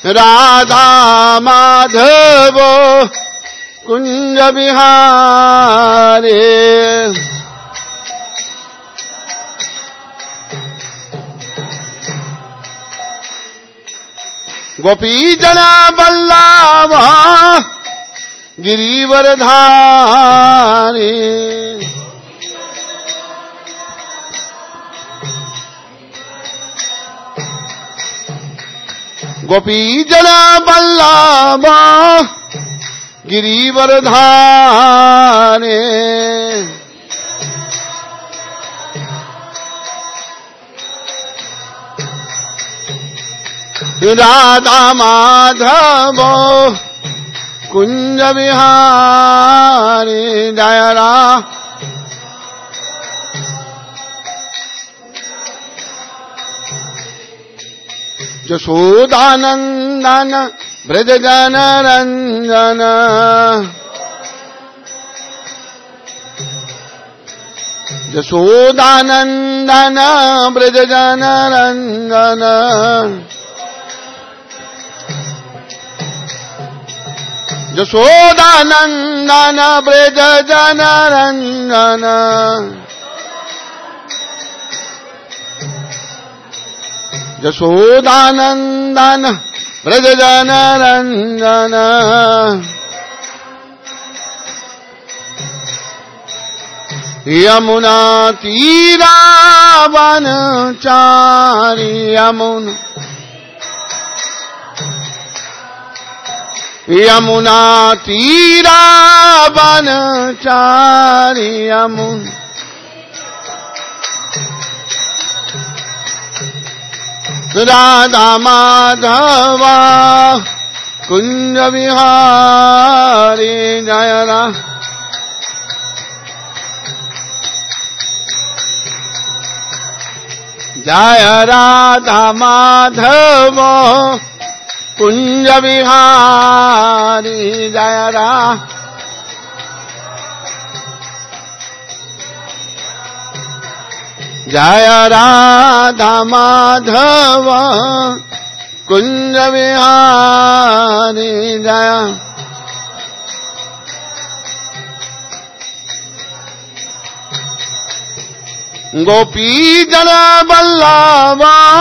राधा माधव कुंज बिहारी गोपी जना बल्लभ गिरिवरधारी गोपी जना बल्लभ गिरिवरधारी राधा माधव कुंज बिहारी जय राधा यशोदानंदन ब्रज जन रंजन यशोदानंदन ब्रज जन रंजन यशोदानंदन ब्रज जन रंजन यशोदानंदन ब्रज जन रंजन यमुना तीरा वनचारी यमुना तीरा वनचारी यमुना राधा माधव कुंज बिहारी जय राधा जय राधा माधव कुंज बिहारी जय राधा जय राधा माधव कुंज बिहारी जय गोपी जन बल्लभ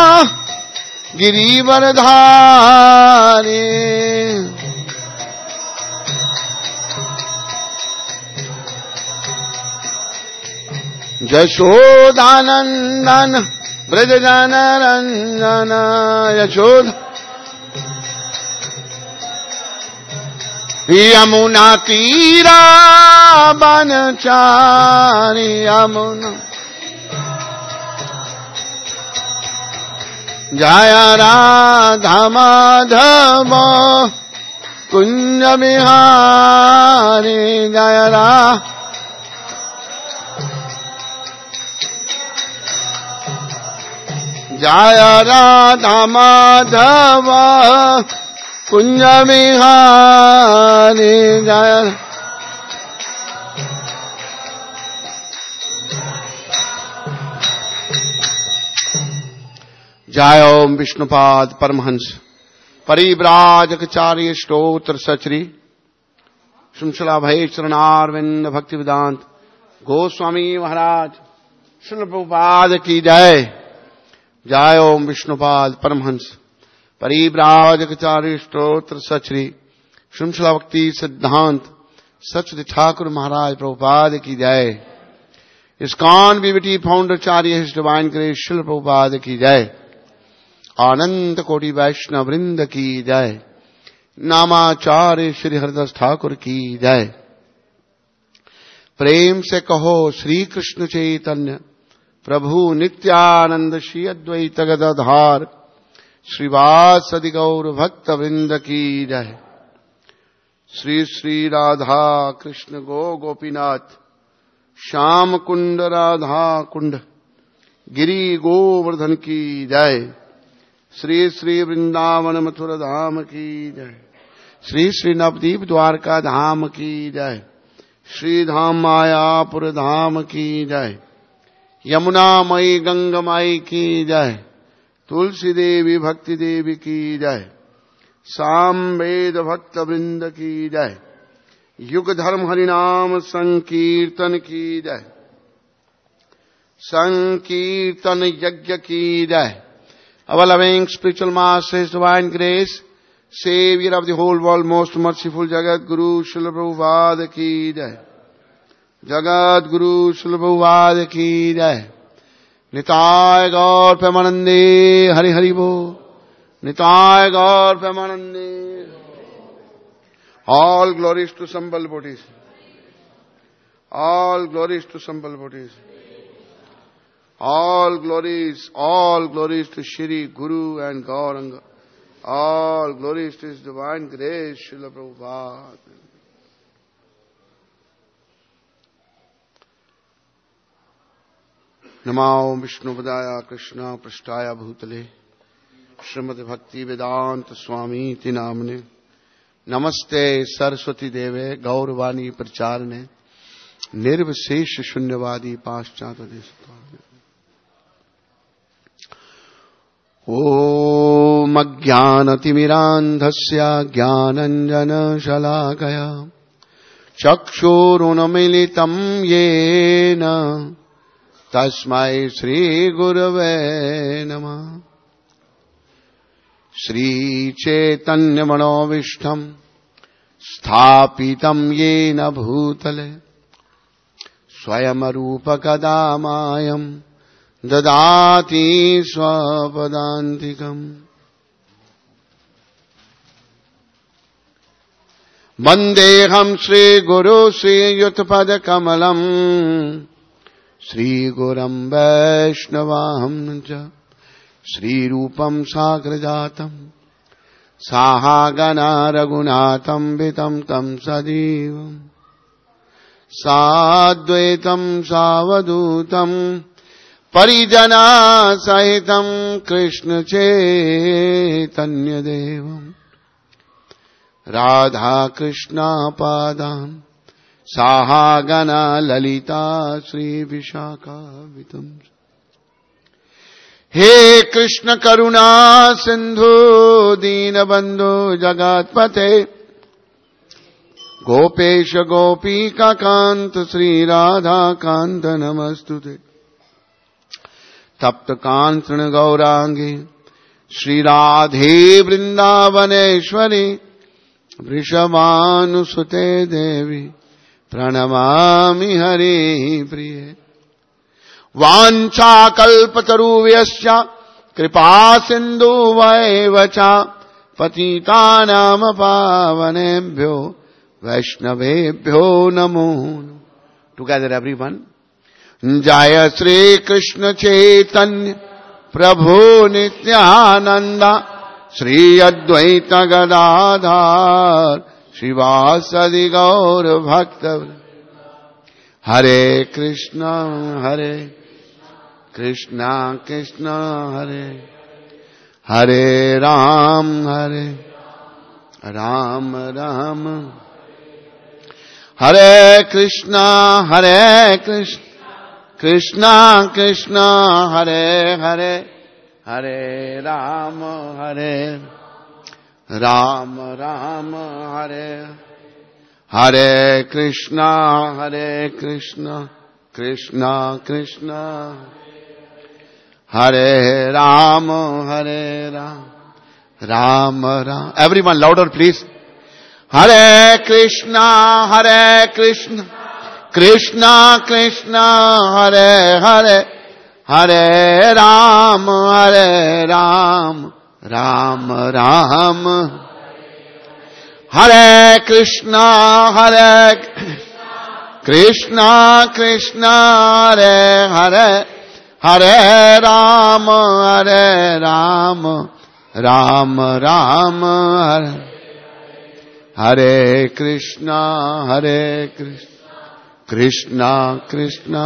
गिरिवरधारी यशोदानंदन ब्रज जन रंजन यशोद यमुना तीरा वनचारी यमुना जय राधा माधव कुंज बिहारी जय राधा जय राधा माधव कुंज बिहारी जय जय ओम विष्णुपाद परमहंस परिव्राजकचार्य स्तोत्र सचरी श्रृंखला भय चरणारविंद भक्ति वेदांत गोस्वामी महाराज श्रील प्रभुपाद की जय। जय ओम विष्णुपाद परमहंस परिव्राजकचार्य स्तोत्र सचरी श्रृंखला भक्ति सिद्धांत सचदेव ठाकुर महाराज प्रभुपाद की जय। इस्कॉन बीबीटी फाउंडर चार्य his divine grace Srila Prabhupada की जय। आनंद कोटि वैष्णव वृंद की जय। नामाचार्य श्री हरिदास ठाकुर की जय। प्रेम से कहो श्री कृष्ण चैतन्य प्रभु नित्यानंद श्री अद्वैत गदाधार श्रीवासदि गौर भक्त वृंद की जय। श्री श्री राधा कृष्ण गो गोपीनाथ श्याम कुंड राधा कुंड गिरी गोवर्धन की जय। श्री श्री वृंदावन मथुरा धाम की जय। श्री श्री नवदीप द्वारका धाम की जय। श्री धाम मायापुर धाम की जय। यमुना मई गंगा माई की जय। तुलसी देवी भक्ति देवी की जय। सामवेद भक्त वृंद की जय। युग धर्म हरिनाम संकीर्तन की जय। संकीर्तन यज्ञ की जय। Our loving spiritual masters, divine grace, Savior of the whole world, most merciful Jagat Guru Srila Prabhupada ki jai। Jagat Guru Srila Prabhupada ki jai। Nitai Gaur Premanande Hari Hari Bo। Nitai Gaur Premanande। All glories to Sambal Bodhis। All glories to Sambal Bodhis। All glories to Shri Guru and Gauranga. All glories to His divine grace, Srila Prabhupada. Namo Vishnu Padaya Krishna Prasthaya Bhutale Srimati Bhakti Vedanta Swami Ti Namne Namaste Saraswati Deve Gauravani Pracharne Nirvisesh Shunyavadi Paschata Desatane Om Ajnanatimirandhasya Jnananjana-shalakaya Chakshurunamilitam Yena Tasmai Shri Gurave Namah Shri Chaitanya Manovishtham Sthapitam Yena Bhutale Swayamarupa Kadamayam Dadati Swapadantikam Vandeham Shri Guru Shri Yutpada Kamalam Shri Guram Vaishnavaham Ja Shri Rupam Sagrajatam Sahagana Raghunatam Vitam Tam Sadivam Sadvaitam Savadutam Parijana Sahitam Krishna Chaitanya Devam Radha Krishna Padam Sahagana Lalita Sri Vishakha Vitam He Krishna Karuna Sindhu Dinabandhu Jagatpate Gopesha Gopika Kanta Sri Radha Kanta Namastute Tapta Kanchana Gaurangi Shri Radhe Vrindavaneshwari Vrishabhanusute Devi Pranamami Hari Priye Vancha Kalpataruvyaśya Kripa Sindhu Vaivacha Patitanam Pavanebhyo Vaishnavebhyo Namo. Together everyone. Jaya Shri Krishna Chaitanya Prabhu Nityananda Shri Advaita Gadadhar Srivasadi Gaur Bhakta Hare Krishna Hare Krishna Krishna Hare Hare Ram Hare Ram Ram Hare Krishna Krishna Krishna Hare Hare Hare Ram Ram Hare Hare Krishna Krishna Krishna Hare Ram Ram Ram. Everyone louder please. Hare Krishna Krishna Krishna Hare Hare Hare Ram Ram Ram Hare Krishna Krishna Krishna Hare Hare Hare Ram Ram Ram Hare Hare Krishna Krishna Krishna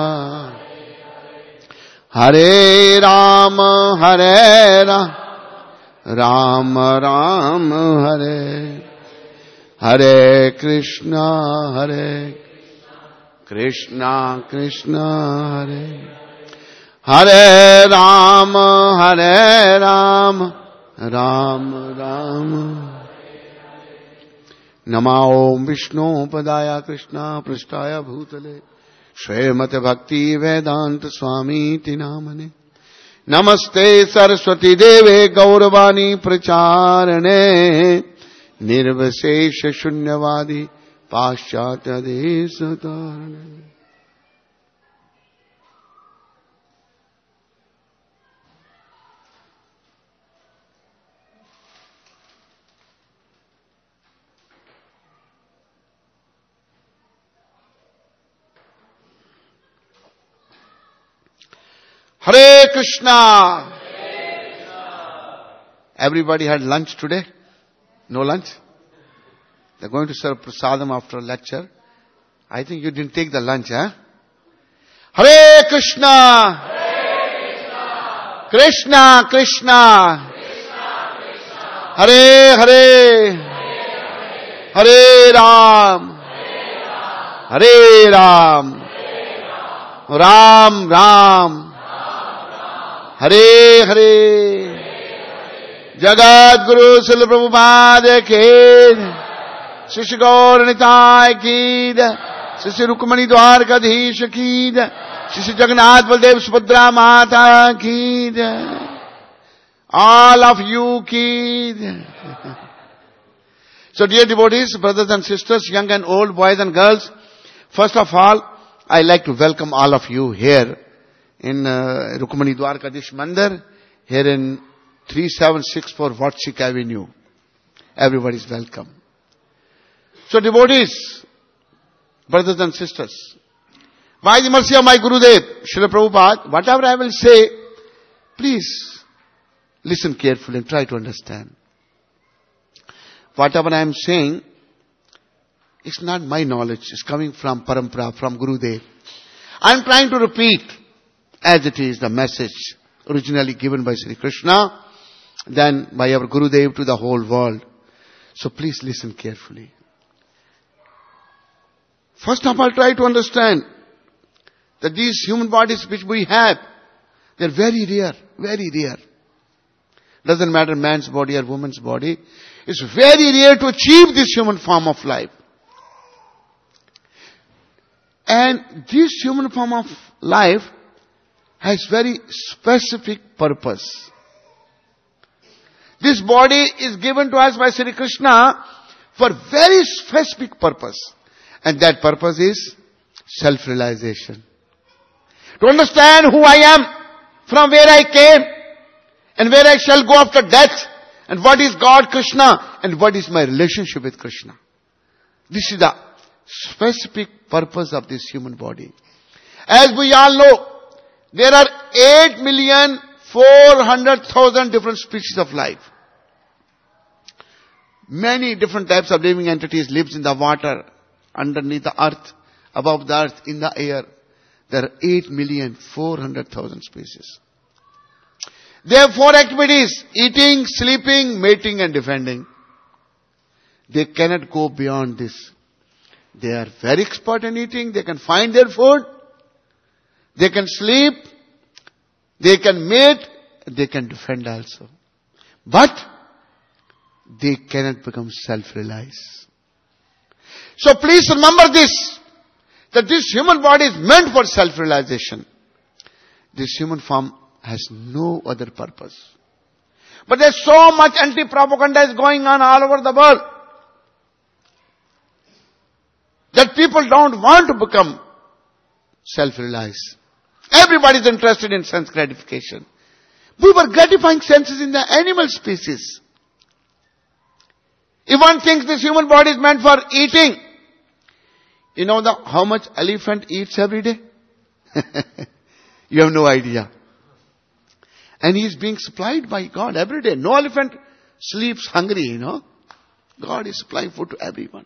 Hare Ram Ram Ram Hare Hare Krishna Krishna Krishna Hare Hare Ram Ram Ram नमाओ Vishnu पदाय Krishna पृष्ठाय भूतले श्रीमते भक्ति वेदांत स्वामी नामने नमस्ते सरस्वती देवे गौरवाणी प्रचारणे निर्विशेष शून्यवादी पाश्चात्य देश तारणे। Hare Krishna. Everybody had lunch today? No lunch? They're going to serve prasadam after a lecture. I think you didn't take the lunch, huh? Hare Krishna. Hare Krishna. Krishna Krishna. Hare Hare. Hare Ram. Hare Ram. Ram Ram. Hare Hare. Jagat Guru Srila Prabhupada ki Shri Shri Gaur Nitai ki Shri Shri Rukmani Dwarkadhish ki Shri Shri Jagannath Baldev Subhadra Mata ki all of you ki. So dear devotees, brothers and sisters, young and old, boys and girls, first of all, I like to welcome all of you here in Rukmani Dwarkadhish Mandir, here in 3764 Vatshik Avenue. Everybody is welcome. So devotees, brothers and sisters, by the mercy of my Gurudev, Srila Prabhupada, whatever I will say, please listen carefully and try to understand. Whatever I am saying, it's not my knowledge, it's coming from Parampara, from Gurudev. I am trying to repeat as it is the message originally given by Sri Krishna, then by our Gurudev to the whole world. So please listen carefully. First of all, try to understand that these human bodies which we have, they're very rare, very rare. Doesn't matter man's body or woman's body. It's very rare to achieve this human form of life. And this human form of life has very specific purpose. This body is given to us by Sri Krishna for very specific purpose. And that purpose is self-realization. To understand who I am, from where I came, and where I shall go after death, and what is God Krishna, and what is my relationship with Krishna. This is the specific purpose of this human body. As we all know, there are 8,400,000 different species of life. Many different types of living entities lives in the water, underneath the earth, above the earth, in the air. There are 8,400,000 species. They have 4 activities: eating, sleeping, mating and defending. They cannot go beyond this. They are very expert in eating. They can find their food. They can sleep. They can mate. They can defend also. But they cannot become self-realized. So please remember this, that this human body is meant for self-realization. This human form has no other purpose. But there's so much anti-propaganda is going on all over the world that people don't want to become self-realized. Everybody is interested in sense gratification. We were gratifying senses in the animal species. If one thinks this human body is meant for eating, you know how much elephant eats every day? You have no idea. And he is being supplied by God every day. No elephant sleeps hungry, God is supplying food to everyone.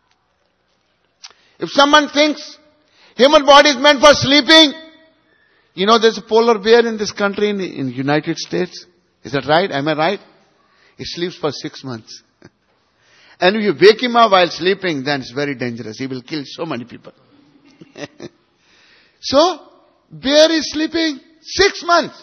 If someone thinks human body is meant for sleeping, there's a polar bear in this country, in United States. Is that right? Am I right? He sleeps for 6 months. And if you wake him up while sleeping, then it's very dangerous. He will kill so many people. So, bear is sleeping 6 months.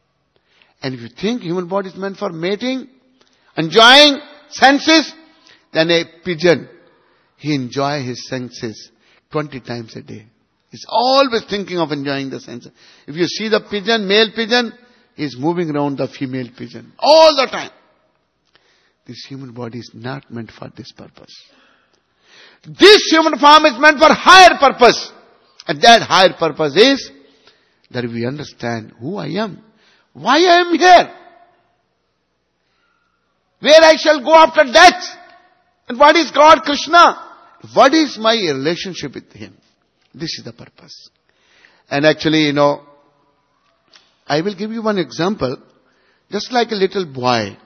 And if you think human body is meant for mating, enjoying senses, than a pigeon. He enjoys his senses 20 times a day. He's always thinking of enjoying the senses. If you see the pigeon, male pigeon, he's moving around the female pigeon all the time. This human body is not meant for this purpose. This human form is meant for higher purpose. And that higher purpose is that we understand who I am, why I am here, where I shall go after death, and what is God, Krishna, what is my relationship with Him. This is the purpose. And actually, I will give you one example. Just like a little boy,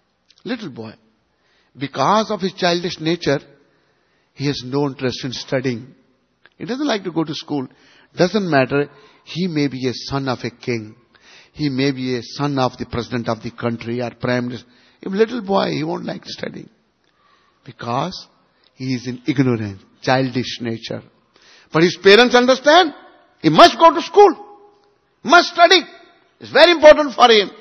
because of his childish nature, he has no interest in studying. He doesn't like to go to school. Doesn't matter. He may be a son of a king. He may be a son of the president of the country or prime minister. A little boy, he won't like studying. Because he is in ignorance, childish nature. But his parents understand. He must go to school. Must study. It's very important for him.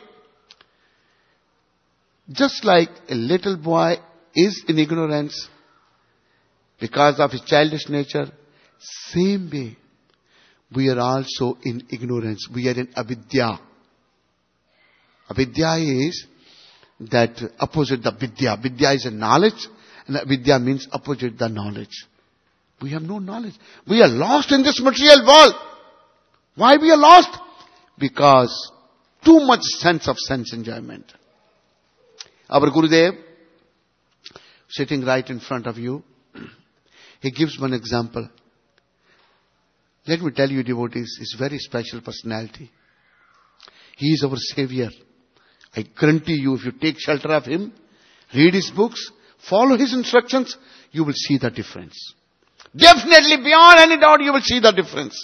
Just like a little boy is in ignorance because of his childish nature, same way we are also in ignorance. We are in avidya. Avidya is that opposite the vidya. Vidya is a knowledge, and avidya means opposite the knowledge. We have no knowledge. We are lost in this material world. Why we are lost? Because too much sense of sense enjoyment. Our Gurudev, sitting right in front of you, he gives one example. Let me tell you, devotees, his very special personality. He is our savior. I guarantee you, if you take shelter of him, read his books, follow his instructions, you will see the difference. Definitely, beyond any doubt, you will see the difference.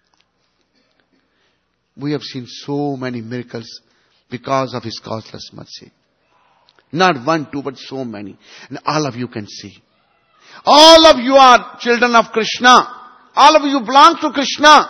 We have seen so many miracles because of his causeless mercy. Not one, two, but so many. And all of you can see. All of you are children of Krishna. All of you belong to Krishna.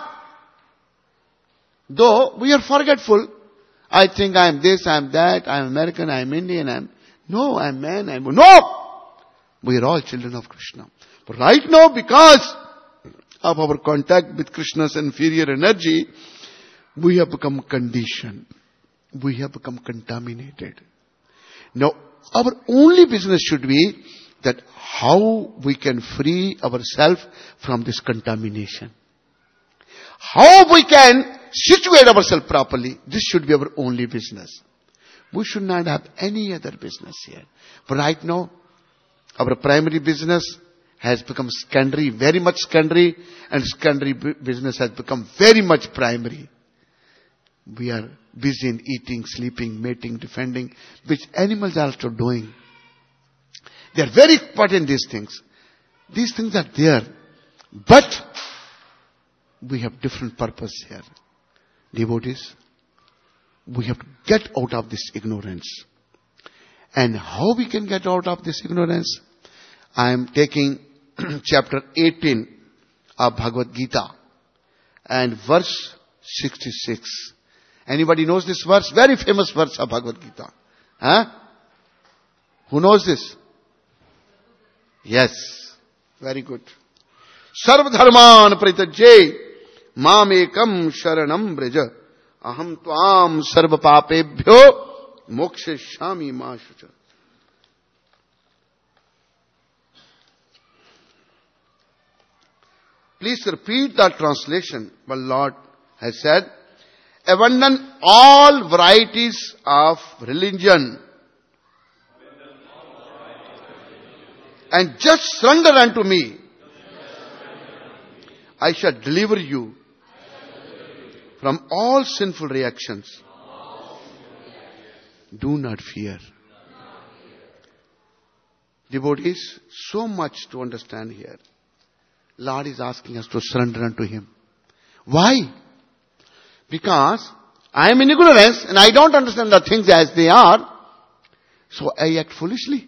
Though we are forgetful. I think I am this, I am that, I am American, I am Indian, no, I am man, I am... No! We are all children of Krishna. But right now, because of our contact with Krishna's inferior energy, we have become conditioned. We have become contaminated. Now, our only business should be that how we can free ourselves from this contamination. How we can situate ourselves properly. This should be our only business. We should not have any other business here. But right now, our primary business has become secondary, very much secondary, and secondary business has become very much primary. We are busy in eating, sleeping, mating, defending, which animals are also doing. They are very important, these things. These things are there. But we have different purpose here. Devotees, we have to get out of this ignorance. And how we can get out of this ignorance? I am taking chapter 18 of Bhagavad Gita and verse 66. Anybody knows this verse? Very famous verse of Bhagavad Gita. Huh? Who knows this? Yes. Very good. Sarva dharman paritajye mamekam sharanam braja aham tvam sarva papebhyo mokshishami ma shucha. Please repeat that translation. But Lord has said, abandon all varieties of religion and just surrender unto me. I shall deliver you from all sinful reactions. Do not fear. Devotees, so much to understand here. Lord is asking us to surrender unto Him. Why? Because I am in ignorance and I don't understand the things as they are. So I act foolishly.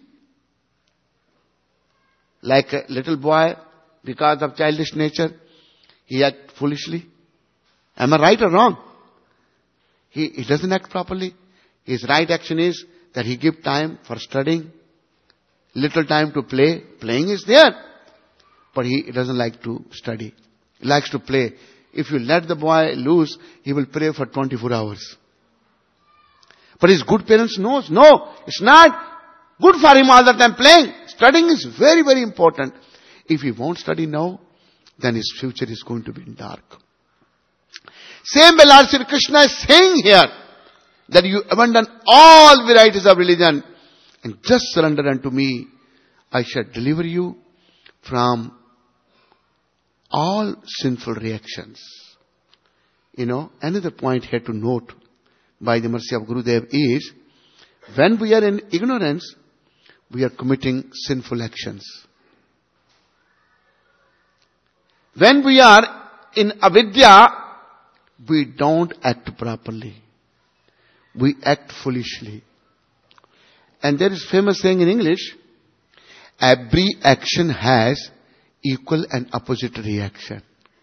Like a little boy, because of childish nature, he acts foolishly. Am I right or wrong? He doesn't act properly. His right action is that he give time for studying, little time to play. Playing is there. But he doesn't like to study. He likes to play. If you let the boy loose, he will play for 24 hours. But his good parents knows, no, it's not good for him all the time playing. Studying is very, very important. If he won't study now, then his future is going to be in dark. Same way Lord Sri Krishna is saying here, that you abandon all varieties of religion and just surrender unto me. I shall deliver you from all sinful reactions. Another point here to note by the mercy of Gurudev is, when we are in ignorance, we are committing sinful actions. When we are in avidya, we don't act properly. We act foolishly. And there is famous saying in English, every action has equal and opposite reaction.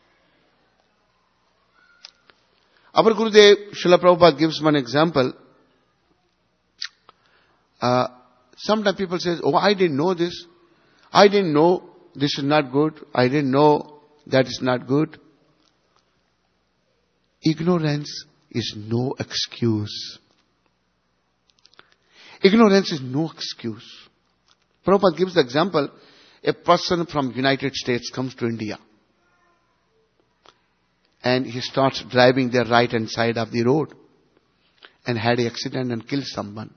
Our Gurudev, Srila Prabhupada gives one example. Sometimes people say, oh, I didn't know this. I didn't know this is not good. I didn't know that is not good. Ignorance is no excuse. Ignorance is no excuse. Prabhupada gives the example, a person from United States comes to India. And he starts driving the right hand side of the road. And had an accident and killed someone.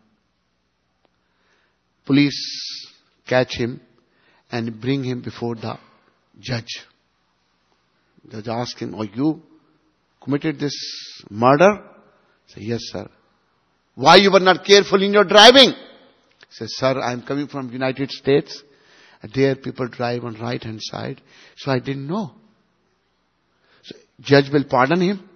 Police catch him and bring him before the judge. The judge asks him, oh, you committed this murder? He says, yes, sir. Why you were not careful in your driving? He says, sir, I am coming from United States. There people drive on right hand side. So I didn't know. So judge will pardon him?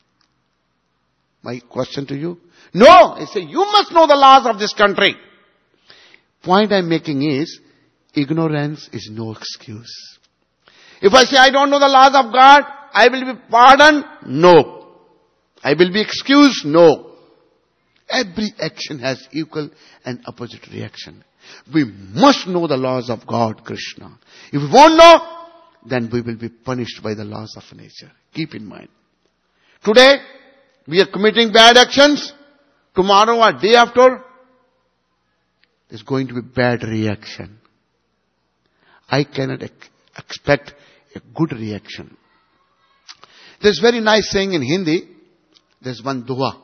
My question to you. No! He says, you must know the laws of this country. Point I'm making is, ignorance is no excuse. If I say I don't know the laws of God, I will be pardoned? No. I will be excused? No. Every action has equal and opposite reaction. We must know the laws of God, Krishna. If we won't know, then we will be punished by the laws of nature. Keep in mind. Today, we are committing bad actions. Tomorrow or day after, there's going to be bad reaction. I cannot expect a good reaction. There's very nice saying in Hindi. There's one dua.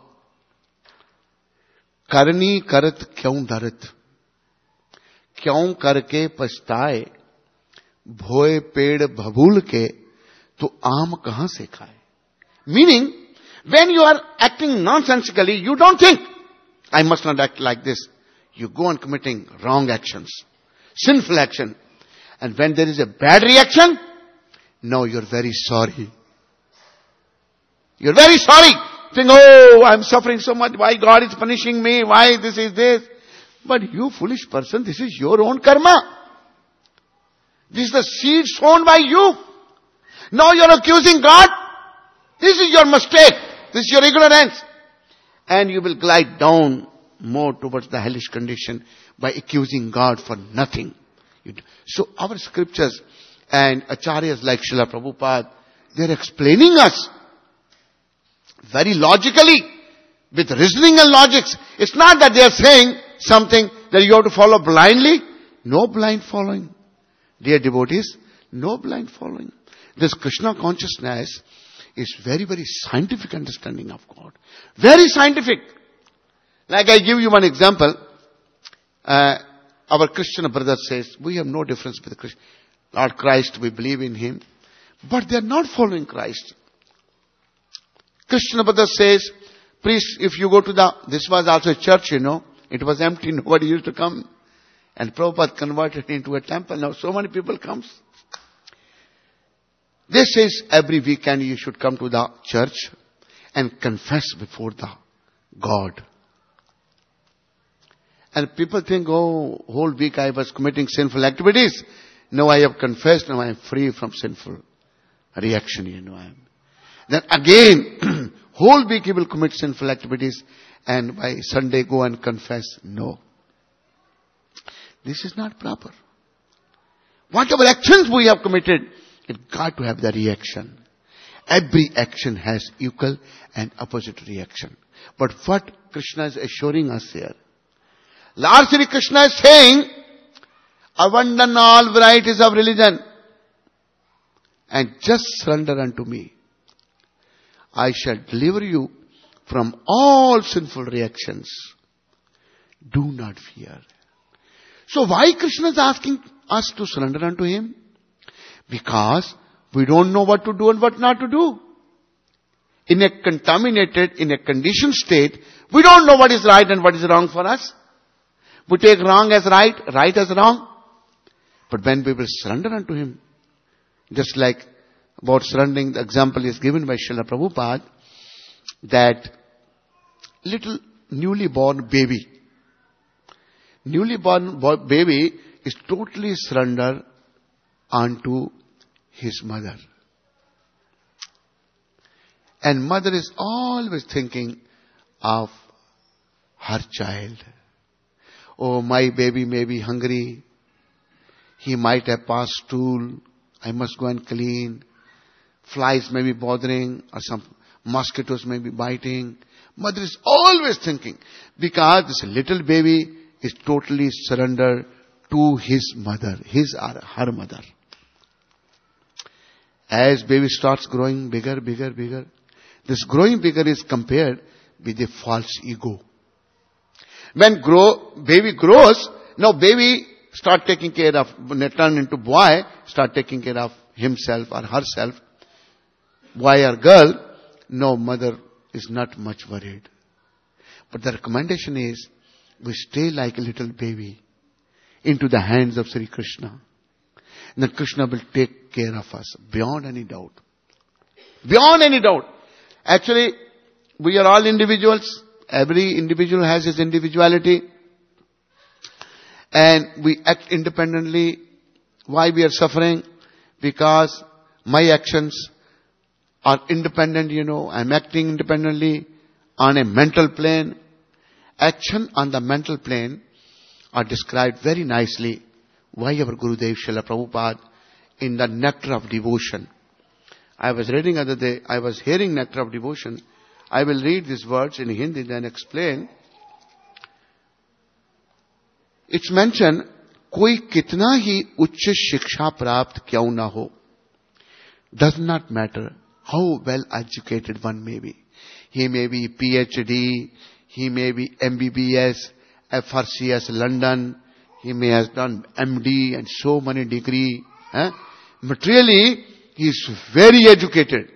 Karni karat kyun dharat. Kyun karke pachtaye. Bhoye ped bhabul ke. To aam kahan se khaye. Meaning, when you are acting nonsensically, you don't think, I must not act like this. You go on committing wrong actions. Sinful action. And when there is a bad reaction, no, you're very sorry. You're very sorry. Think, oh, I'm suffering so much. Why God is punishing me? Why this is this? But you foolish person, this is your own karma. This is the seed sown by you. Now you're accusing God. This is your mistake. This is your ignorance. And you will glide down more towards the hellish condition by accusing God for nothing. So our scriptures and acharyas like Srila Prabhupada, they're explaining us very logically, with reasoning and logics. It's not that they're saying something that you have to follow blindly. No blind following. Dear devotees, no blind following. This Krishna consciousness is very, very scientific understanding of God. Very scientific. Like I give you one example. Our Christian brother says, we have no difference with Christ. Lord Christ, we believe in Him. But they are not following Christ. Christian brother says, priest, if you go to this was also a church, it was empty, nobody used to come. And Prabhupada converted it into a temple. Now so many people comes. This says every weekend you should come to the church and confess before the God. And people think, oh, whole week I was committing sinful activities. Now I have confessed, now I am free from sinful reaction, Then again, whole week he will commit sinful activities and by Sunday go and confess. No. This is not proper. Whatever actions we have committed, it got to have the reaction. Every action has equal and opposite reaction. But what Krishna is assuring us here, Lord Sri Krishna is saying, abandon all varieties of religion and just surrender unto me. I shall deliver you from all sinful reactions. Do not fear. So why Krishna is asking us to surrender unto him? Because we don't know what to do and what not to do. In a contaminated, in a conditioned state, we don't know what is right and what is wrong for us. We take wrong as right, right as wrong. But when we will surrender unto him, just like about surrendering, the example is given by Srila Prabhupada, that little newly born baby is totally surrendered unto his mother. And mother is always thinking of her child. Oh, my baby may be hungry. He might have passed stool. I must go and clean. Flies may be bothering, or some mosquitoes may be biting. Mother is always thinking, because this little baby is totally surrendered to his mother, his or her mother. As baby starts growing bigger, this growing bigger is compared with a false ego. When baby grows, now baby start taking care of, turn into boy, start taking care of himself or herself, boy or girl, no, mother is not much worried. But the recommendation is, we stay like a little baby into the hands of Sri Krishna. And then Krishna will take care of us beyond any doubt. Beyond any doubt. Actually, we are all individuals. Every individual has his individuality. And we act independently. Why we are suffering? Because my actions are independent, I'm acting independently on a mental plane. Action on the mental plane are described very nicely by our Gurudev Srila Prabhupada in the Nectar of Devotion. I was reading other day, I was hearing Nectar of Devotion. I will read these words in Hindi, then explain. It's mentioned, कोई कितना ही उच्च शिक्षा प्राप्त क्यों ना हो. Does not matter how well educated one may be. He may be PhD, he may be MBBS, FRCS London, he may have done MD and so many degree. Materially, he is very educated.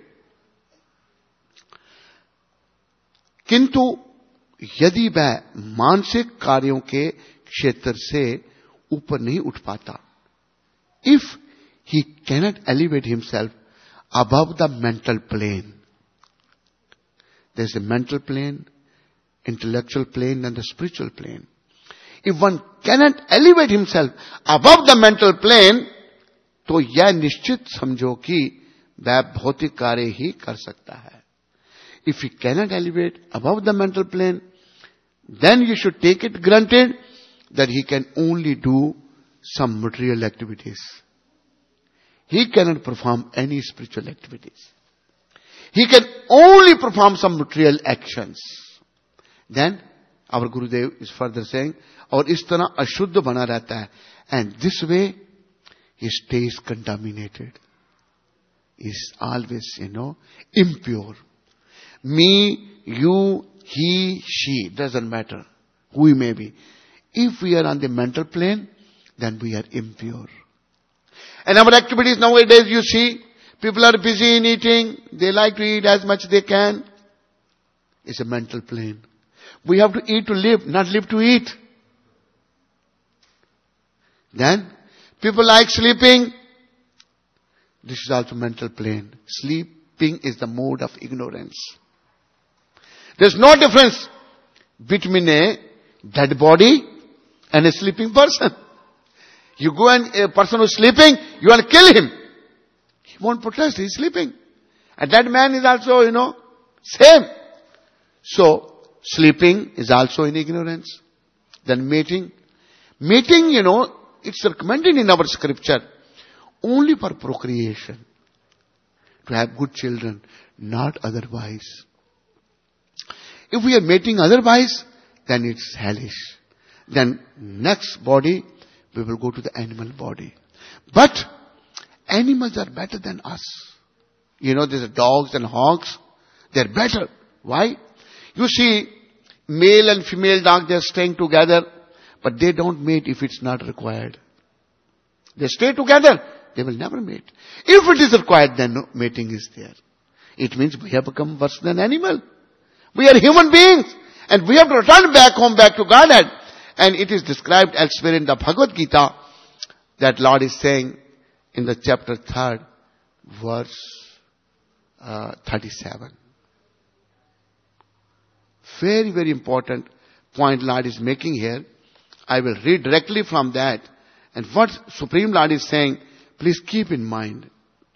किंतु यदि वह मानसिक कार्यों के क्षेत्र से ऊपर नहीं उठ पाता, if he cannot elevate himself above the mental plane, there is a mental plane, intellectual plane and the spiritual plane. If one cannot elevate himself above the mental plane, तो यह निश्चित समझो कि वह भौतिक कार्य ही कर सकता है. If he cannot elevate above the mental plane, then you should take it granted that he can only do some material activities. He cannot perform any spiritual activities. He can only perform some material actions. Then our Gurudev is further saying, और इस तरह अशुद्ध बना रहता है. And this way he stays contaminated. He is always, impure. Me, you, he, she, doesn't matter who we may be. If we are on the mental plane, then we are impure. And our activities nowadays, you see, people are busy in eating. They like to eat as much as they can. It's a mental plane. We have to eat to live, not live to eat. Then, people like sleeping. This is also mental plane. Sleeping is the mode of ignorance. There's no difference between a dead body and a sleeping person. You go and a person who's sleeping, you want to kill him. He won't protest, he's sleeping. And that man is also, same. So, sleeping is also in ignorance. Then mating. Mating, it's recommended in our scripture only for procreation. To have good children, not otherwise. If we are mating otherwise, then it's hellish. Then next body, we will go to the animal body. But animals are better than us. There's dogs and hogs. They're better. Why? You see, male and female dog, they're staying together, but they don't mate if it's not required. They stay together. They will never mate. If it is required, then no, mating is there. It means we have become worse than animal. We are human beings. And we have to return back home, back to Godhead. And it is described elsewhere in the Bhagavad Gita that Lord is saying in the chapter 3, verse 37. Very, very important point Lord is making here. I will read directly from that. And what Supreme Lord is saying, please keep in mind.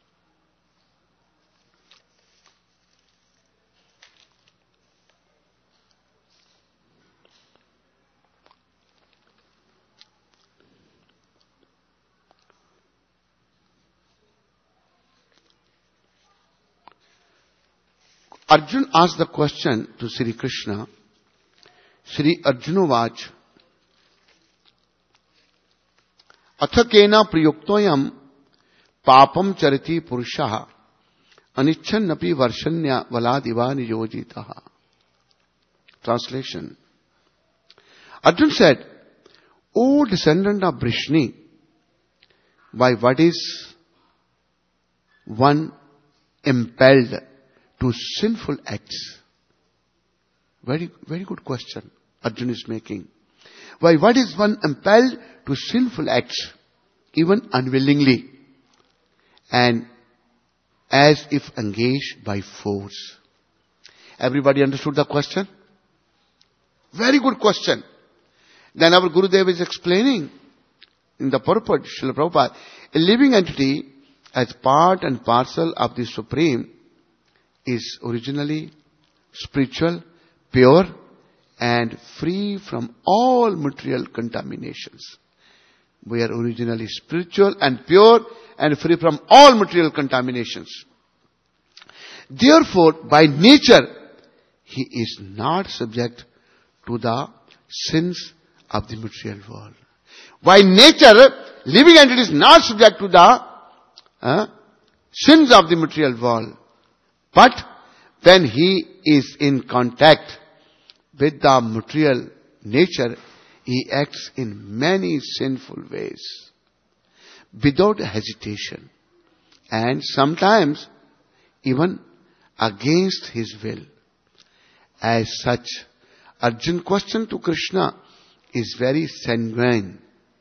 Arjun asked the question to Sri Krishna. Sri Arjunavach, Athakena priyuktoyam papam chariti purushaha anichannapi varshanya valadiva niyojitaha. Translation. Arjun said, O descendant of Brishni, by what is one impelled to sinful acts? Very, very good question Arjun is making. Why, what is one impelled to sinful acts, even unwillingly, and as if engaged by force? Everybody understood the question? Very good question. Then our Gurudev is explaining in the purport, Srila Prabhupada, a living entity as part and parcel of the Supreme is originally spiritual, pure, and free from all material contaminations. We are originally spiritual and pure and free from all material contaminations. Therefore, by nature, he is not subject to the sins of the material world. By nature, living entity is not subject to the sins of the material world. But when he is in contact with the material nature, he acts in many sinful ways without hesitation and sometimes even against his will. As such, Arjun's question to Krishna is very sanguine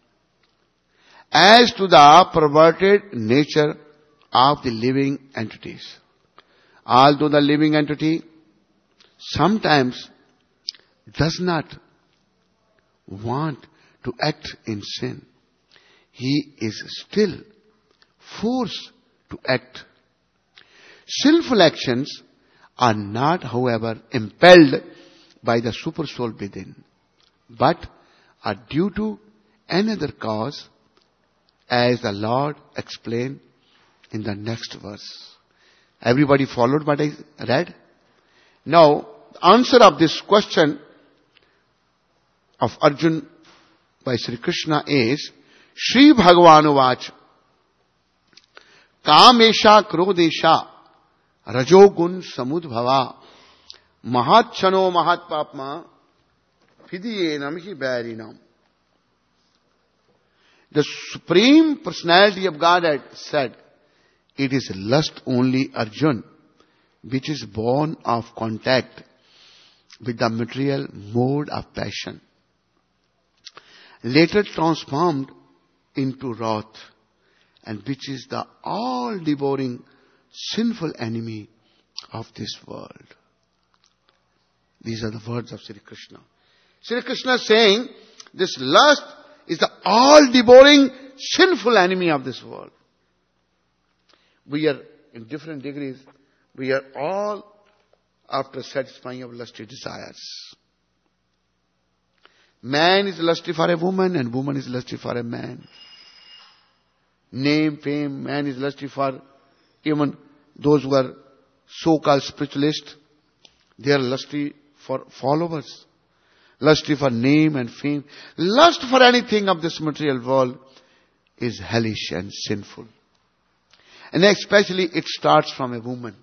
as to the perverted nature of the living entities. Although the living entity sometimes does not want to act in sin, he is still forced to act. Sinful actions are not, however, impelled by the super soul within, but are due to another cause, as the Lord explained in the next verse. Everybody followed what I read? Now, the answer of this question of Arjun by Sri Krishna is, Shri Bhagavanuvach, Kamesha Krodesha Rajogun Samudbhava Mahatchano Mahatpapma Fidiyenam Hi Bairinam. The Supreme Personality of Godhead said, it is lust only, Arjun, which is born of contact with the material mode of passion, later transformed into wrath, and which is the all-devouring sinful enemy of this world. These are the words of Sri Krishna. Sri Krishna is saying, this lust is the all-devouring sinful enemy of this world. We are in different degrees. We are all after satisfying our lusty desires. Man is lusty for a woman and woman is lusty for a man. Name, fame, man is lusty for even those who are so-called spiritualists. They are lusty for followers. Lusty for name and fame. Lust for anything of this material world is hellish and sinful. And especially it starts from a woman.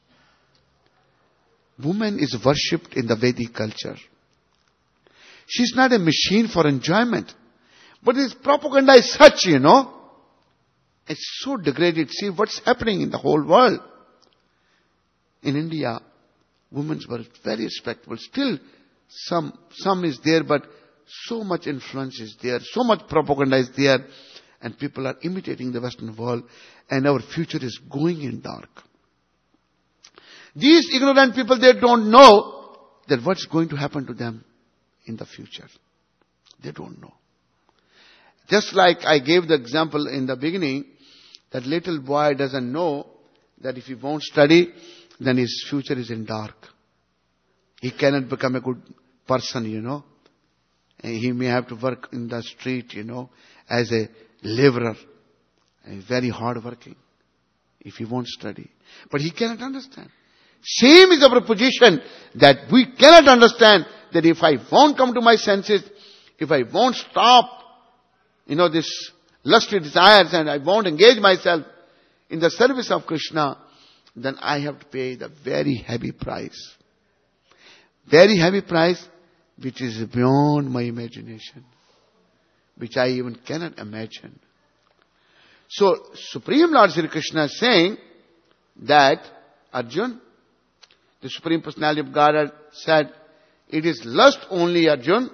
Woman is worshipped in the Vedic culture. She's not a machine for enjoyment. But this propaganda is such, It's so degraded. See what's happening in the whole world. In India, women were very respectable. Still, some is there, but so much influence is there. So much propaganda is there. And people are imitating the Western world. And our future is going in dark. These ignorant people, they don't know that what's going to happen to them in the future. They don't know. Just like I gave the example in the beginning, that little boy doesn't know that if he won't study, then his future is in dark. He cannot become a good person, And he may have to work in the street, as a laborer. And he's very hard working if he won't study. But he cannot understand. Same is our position, that we cannot understand that if I won't come to my senses, if I won't stop, this lusty desires and I won't engage myself in the service of Krishna, then I have to pay the very heavy price. Very heavy price, which is beyond my imagination, which I even cannot imagine. So, Supreme Lord Sri Krishna is saying that, Arjun, the Supreme Personality of Godhead said, it is lust only, Arjun,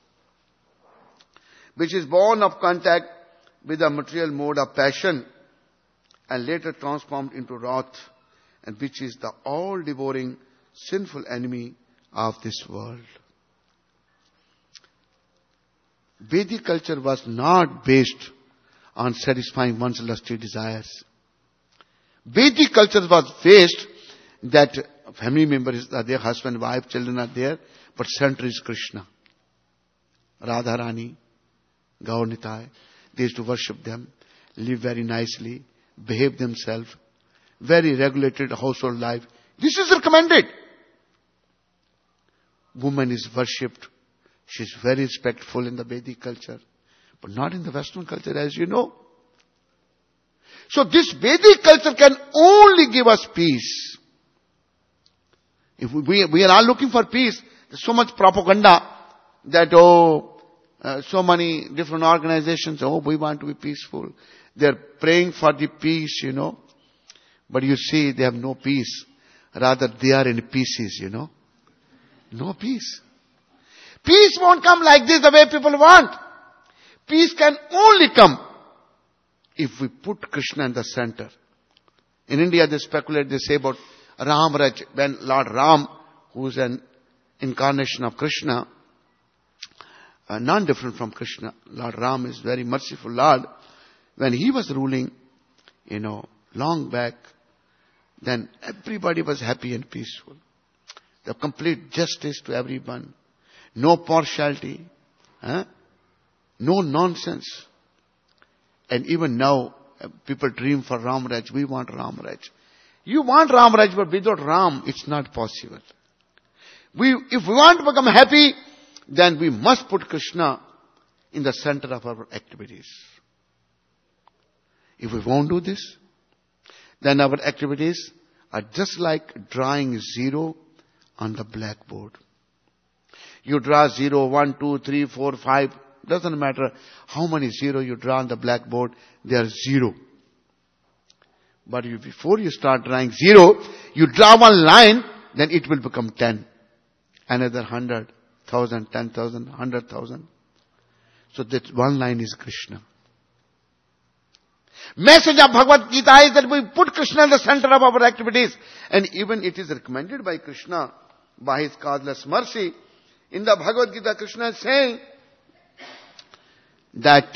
which is born of contact with the material mode of passion and later transformed into wrath, and which is the all-devouring sinful enemy of this world. Vedic culture was not based on satisfying one's lusty desires. Vedic culture was based that family members are there, husband, wife, children are there, but center is Krishna. Radharani, Gaur Nitai, they used to worship them, live very nicely, behave themselves, very regulated household life. This is recommended. Woman is worshipped. She is very respectful in the Vedic culture, but not in the Western culture, as you know. So this Vedic culture can only give us peace. If we are all looking for peace, there's so much propaganda that, so many different organizations, we want to be peaceful. They're praying for the peace, But you see, they have no peace. Rather, they are in pieces, No peace. Peace won't come like this the way people want. Peace can only come if we put Krishna in the center. In India, they speculate, they say about Ram Raj, when Lord Ram, who is an incarnation of Krishna, not different from Krishna. Lord Ram is very merciful Lord. When he was ruling, long back, then everybody was happy and peaceful. The complete justice to everyone. No partiality. No nonsense. And even now, people dream for Ram Raj. We want Ram Raj. You want Ram Raj, but without Ram, it's not possible. If we want to become happy, then we must put Krishna in the center of our activities. If we won't do this, then our activities are just like drawing zero on the blackboard. You draw 0, 1, 2, 3, 4, 5. Doesn't matter how many zero you draw on the blackboard, they are 0. But before you start drawing 0, you draw one line, then it will become 10. Another 100,000, 10,000, 100,000. So that one line is Krishna. Message of Bhagavad Gita is that we put Krishna in the center of our activities. And even it is recommended by Krishna, by His causeless mercy. In the Bhagavad Gita, Krishna is saying that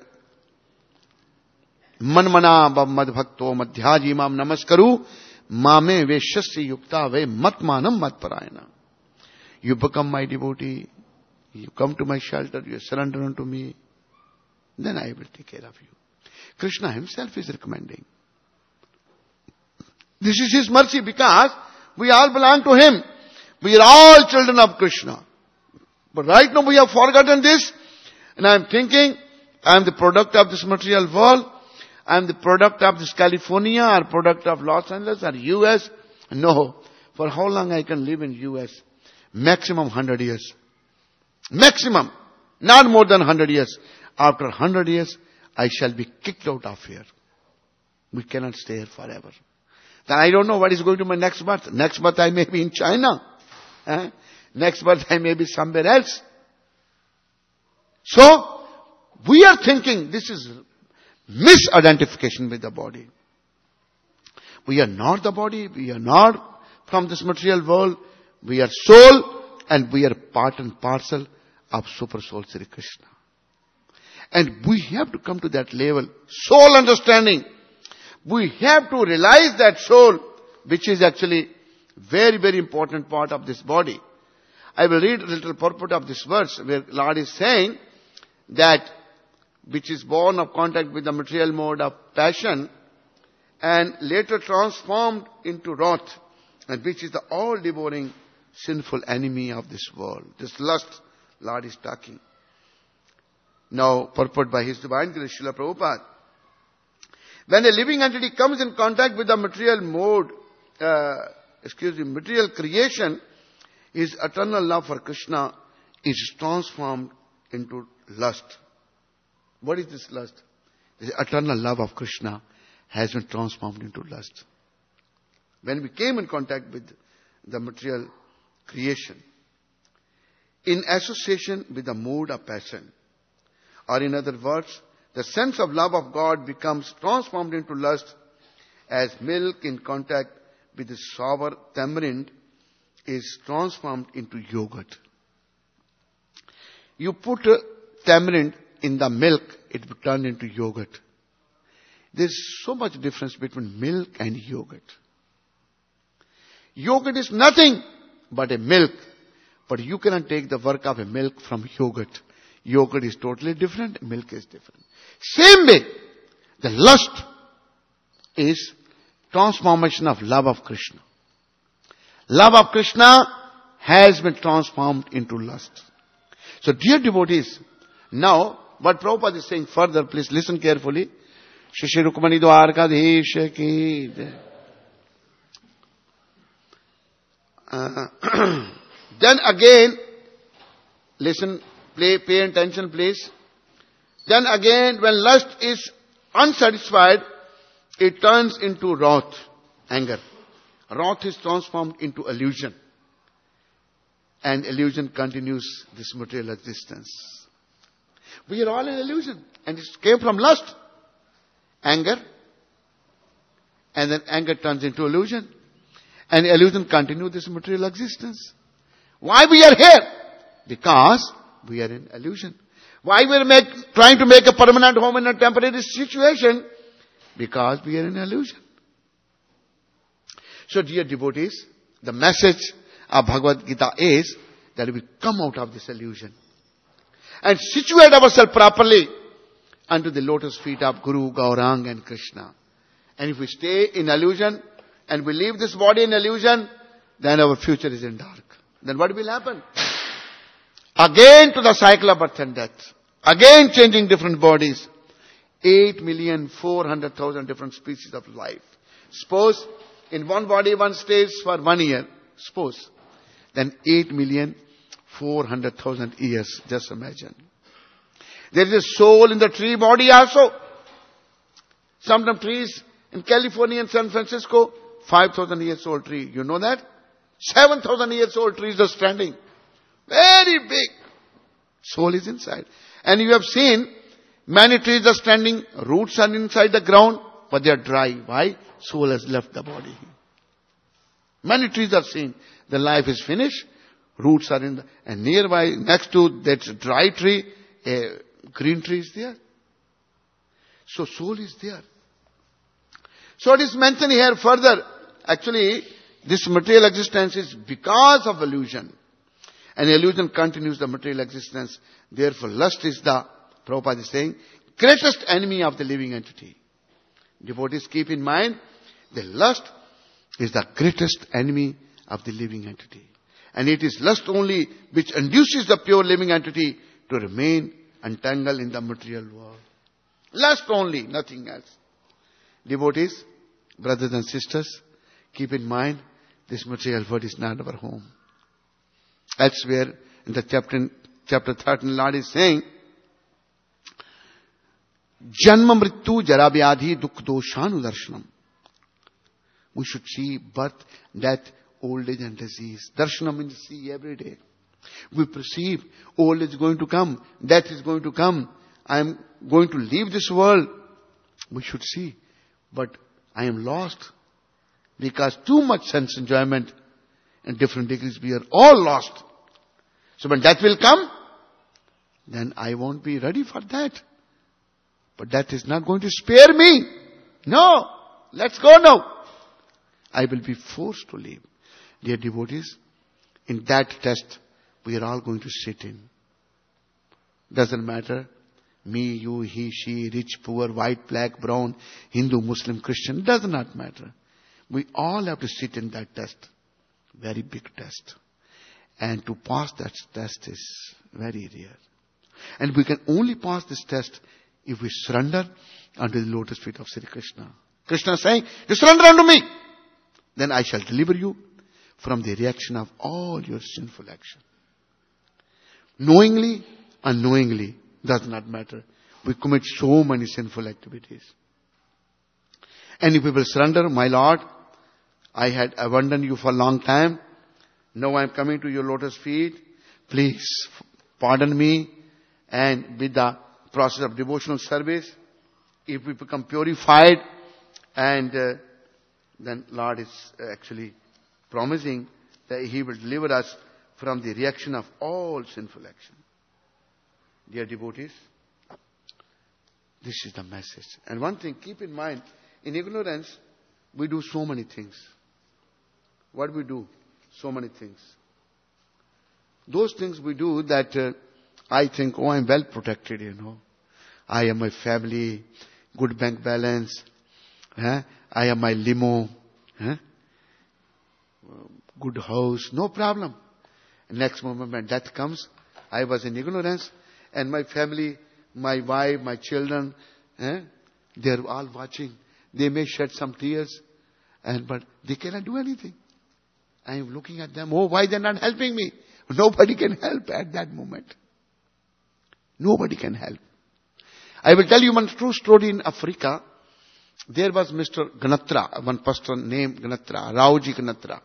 Manmana madbhakto madhyaji mam namaskaru mame veshasya yukta ve matmanam matparayana. You become my devotee, You come to my shelter, you surrender unto me, then I will take care of you. Krishna himself is recommending. This is his mercy because we all belong to him. We are all children of Krishna. But right now we have forgotten this, and I am thinking, I am the product of this material world. I am the product of this California or product of Los Angeles or US. No. For how long I can live in US? Maximum 100 years. Maximum. Not more than 100 years. After 100 years, I shall be kicked out of here. We cannot stay here forever. Then I don't know what is going to be my next birth. Next birth I may be in China. Next birth I may be somewhere else. So, we are thinking this is misidentification with the body. We are not the body. We are not from this material world. We are soul and we are part and parcel of Super Soul Sri Krishna. And we have to come to that level. Soul understanding. We have to realize that soul, which is actually very, very important part of this body. I will read a little purport of this verse where Lord is saying that which is born of contact with the material mode of passion and later transformed into wrath, and which is the all-devouring sinful enemy of this world. This lust, Lord is talking. Now, purport by His Divine Grace, Srila Prabhupada. When a living entity comes in contact with the material mode, material creation, his eternal love for Krishna is transformed into lust. What is this lust? The eternal love of Krishna has been transformed into lust. When we came in contact with the material creation, in association with the mode of passion, or in other words, the sense of love of God becomes transformed into lust as milk in contact with the sour tamarind is transformed into yogurt. You put tamarind in the milk, it will turn into yogurt. There's so much difference between milk and yogurt. Yogurt is nothing but a milk, but you cannot take the work of a milk from yogurt. Yogurt is totally different, milk is different. Same way, the lust is transformation of love of Krishna. Love of Krishna has been transformed into lust. So dear devotees, now what Prabhupada is saying further, please listen carefully. Shri Rukmani Dwarkadhesh ki then again, listen, pay attention please. Then again, when lust is unsatisfied, it turns into wrath, anger. Wrath is transformed into illusion. And illusion continues this material existence. We are all in illusion. And it came from lust, anger. And then anger turns into illusion. And illusion continues this material existence. Why we are here? Because we are in illusion. Why we are trying to make a permanent home in a temporary situation? Because we are in illusion. So dear devotees, the message of Bhagavad Gita is that we come out of this illusion and situate ourselves properly under the lotus feet of Guru, Gaurang and Krishna. And if we stay in illusion and we leave this body in illusion, then our future is in dark. Then what will happen? Again to the cycle of birth and death. Again changing different bodies. 8,400,000 different species of life. Suppose in one body one stays for 1 year. Suppose. Then 8,400,000 years. Just imagine. There is a soul in the tree body also. Some trees in California and San Francisco, 5,000 years old tree. You know that? 7,000 years old trees are standing. Very big. Soul is inside. And you have seen many trees are standing, roots are inside the ground, but they are dry. Why? Soul has left the body. Many trees are seen. The life is finished. Roots are in the, and nearby, next to that dry tree, a green tree is there. So soul is there. So it is mentioned here further. Actually, this material existence is because of illusion. And illusion continues the material existence. Therefore, lust is the, Prabhupada is saying, greatest enemy of the living entity. Devotees, keep in mind, the lust is the greatest enemy of the living entity. And it is lust only which induces the pure living entity to remain entangled in the material world. Lust only, nothing else. Devotees, brothers and sisters, keep in mind, this material world is not our home. Elsewhere, in the chapter 13, Lord is saying, Janma mrityu jara vyadhi dukh doshanu darshanam. We should see birth, death, old age and disease. Darshanam means see every day. We perceive old age is going to come, death is going to come. I am going to leave this world. We should see. But I am lost. Because too much sense enjoyment in different degrees, we are all lost. So when death will come, then I won't be ready for that. But death is not going to spare me. No. Let's go now. I will be forced to leave. Dear devotees, in that test, we are all going to sit in. Doesn't matter. Me, you, he, she, rich, poor, white, black, brown, Hindu, Muslim, Christian. Does not matter. We all have to sit in that test. Very big test. And to pass that test is very rare. And we can only pass this test if we surrender unto the lotus feet of Sri Krishna. Krishna is saying, you surrender unto me. Then I shall deliver you from the reaction of all your sinful action. Knowingly, unknowingly, does not matter. We commit so many sinful activities. And if we will surrender, my Lord, I had abandoned you for a long time. Now I am coming to your lotus feet. Please pardon me. And with the process of devotional service, if we become purified, and then Lord is actually promising that He will deliver us from the reaction of all sinful action. Dear devotees, this is the message. And one thing, keep in mind, in ignorance, we do so many things. What we do? So many things. Those things we do that I think, oh, I'm well protected, I have my family, good bank balance, I have my limo, good house, no problem. Next moment when death comes, I was in ignorance, and my family, my wife, my children, they're all watching. They may shed some tears, but they cannot do anything. I am looking at them, oh, why they're not helping me? Nobody can help at that moment. Nobody can help. I will tell you one true story in Africa. There was Mr. Ganatra, one person named Ganatra, Rauji Ganatra.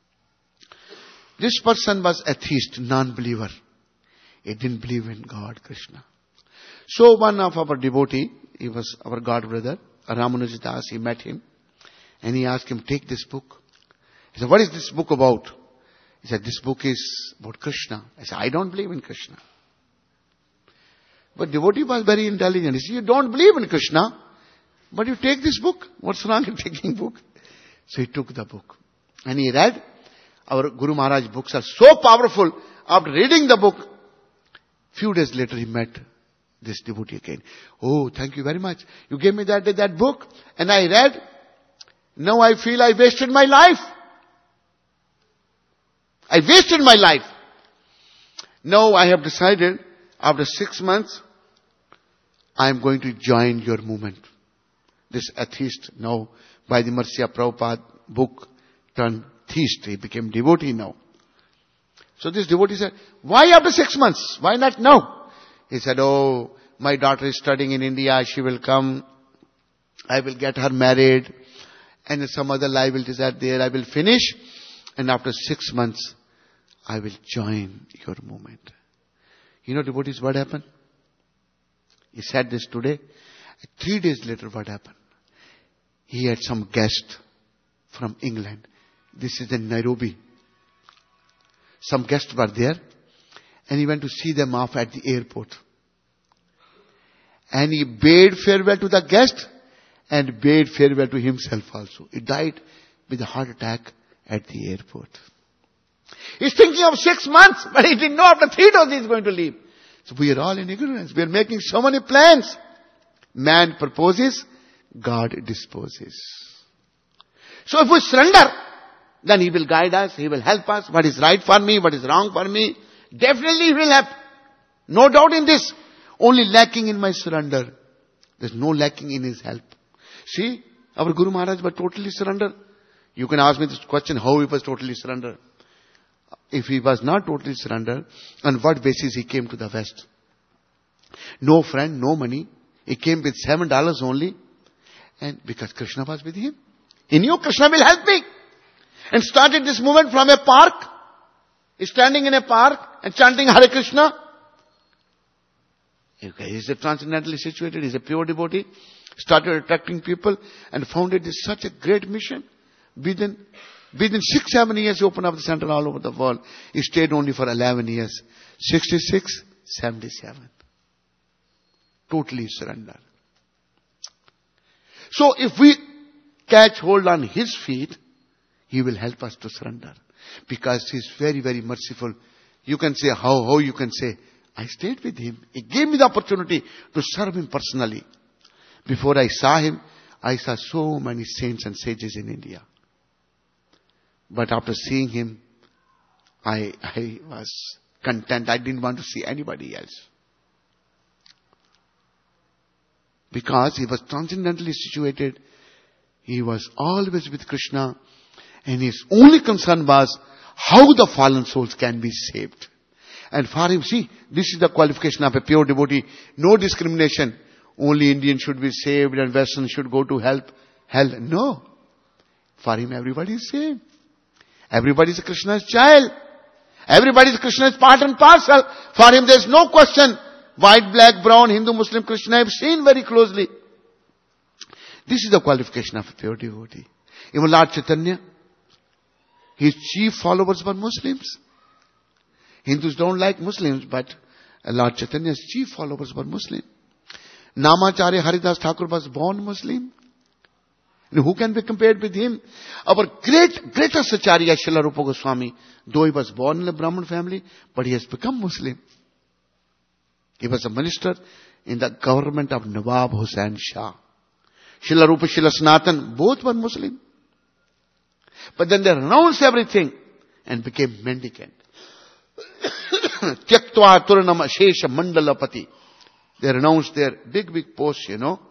This person was atheist, non-believer. He didn't believe in God, Krishna. So one of our devotee, he was our God brother, Ramanuja Das, he met him. And he asked him, take this book. He said, what is this book about? He said, this book is about Krishna. I said, I don't believe in Krishna. But devotee was very intelligent. He said, you don't believe in Krishna, but you take this book. What's wrong in taking book? So he took the book. And he read. Our Guru Maharaj books are so powerful. After reading the book, few days later he met this devotee again. Oh, thank you very much. You gave me that book and I read. Now I feel I wasted my life. I wasted my life. Now I have decided after 6 months, I am going to join your movement. This atheist now, by the mercy of Prabhupada, book turned theist. He became devotee now. So this devotee said, why after 6 months? Why not now? He said, oh, my daughter is studying in India. She will come. I will get her married. And some other liabilities are there. I will finish. And after 6 months, I will join your movement. Devotees, what happened? He said this today. 3 days later, what happened? He had some guest from England. This is in Nairobi. Some guests were there. And he went to see them off at the airport. And he bade farewell to the guest and bade farewell to himself also. He died with a heart attack at the airport. He's thinking of 6 months, but he didn't know after 3 days he's going to leave. So we are all in ignorance. We are making so many plans. Man proposes, God disposes. So if we surrender, then He will guide us, He will help us. What is right for me, what is wrong for me, definitely He will help. No doubt in this. Only lacking in my surrender. There's no lacking in His help. See, our Guru Maharaj was totally surrendered. You can ask me this question, how he was totally surrendered. If he was not totally surrendered, on what basis he came to the West? No friend, no money. He came with $7 only. And because Krishna was with him. He knew Krishna will help me. And started this movement from a park. He's standing in a park and chanting Hare Krishna. Okay, he's a transcendentally situated, he's a pure devotee. Started attracting people and founded this such a great mission. Within 6-7 years, he opened up the center all over the world. He stayed only for 11 years. 66, 77. Totally surrender. So if we catch hold on His feet, He will help us to surrender. Because He is very, very merciful. You can say, how you can say, I stayed with Him. He gave me the opportunity to serve Him personally. Before I saw Him, I saw so many saints and sages in India. But after seeing Him, I was content. I didn't want to see anybody else. Because He was transcendentally situated. He was always with Krishna. And His only concern was how the fallen souls can be saved. And for Him, see, this is the qualification of a pure devotee. No discrimination. Only Indians should be saved and Westerns should go to hell. No. For Him, everybody is same. Everybody is Krishna's child. Everybody is Krishna's part and parcel. For Him, there is no question. White, black, brown, Hindu, Muslim, Krishna, I have seen very closely. This is the qualification of a pure devotee. Even Lord Chaitanya, his chief followers were Muslims. Hindus don't like Muslims, but Lord Chaitanya's chief followers were Muslim. Namacharya Haridas Thakur was born Muslim. And who can be compared with him? Our greatest Acharya, Srila Rupa Goswami, though he was born in a Brahmin family, but he has become Muslim. He was a minister in the government of Nawab Hussain Shah. Srila Rupa, Srila Sanatan, both were Muslim. But then they renounced everything and became mendicant. Tyaktva Turanam Ashesha Mandalapati. They renounced their big posts,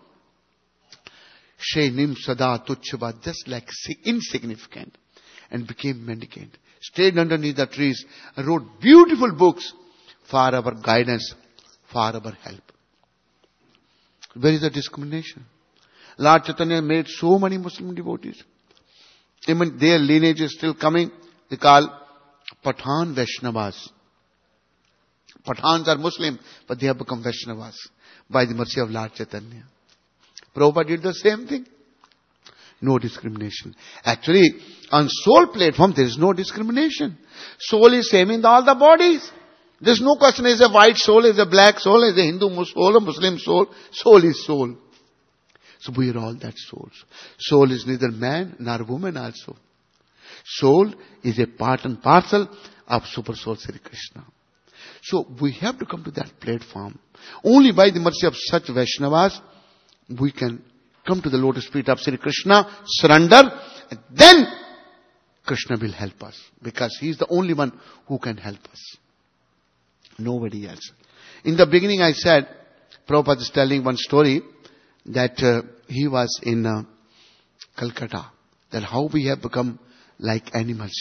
Shainim Sada Tuchva, just like insignificant, and became mendicant. Stayed underneath the trees and wrote beautiful books for our guidance, for our help. Where is the discrimination? Lord Chaitanya made so many Muslim devotees. Even their lineage is still coming. They call Pathan Vaishnavas. Pathans are Muslim, but they have become Vaishnavas by the mercy of Lord Chaitanya. Prabhupada did the same thing. No discrimination. Actually, on soul platform, there is no discrimination. Soul is same in all the bodies. There is no question, is a white soul, is a black soul, is a Hindu soul, a Muslim soul. Soul is soul. So we are all that souls. Soul is neither man nor woman also. Soul is a part and parcel of Super Soul Sri Krishna. So we have to come to that platform. Only by the mercy of such Vaishnavas, we can come to the lotus feet of Sri Krishna, surrender, and then Krishna will help us. Because He is the only one who can help us. Nobody else. In the beginning I said, Prabhupada is telling one story, that he was in Calcutta. That how we have become like animals,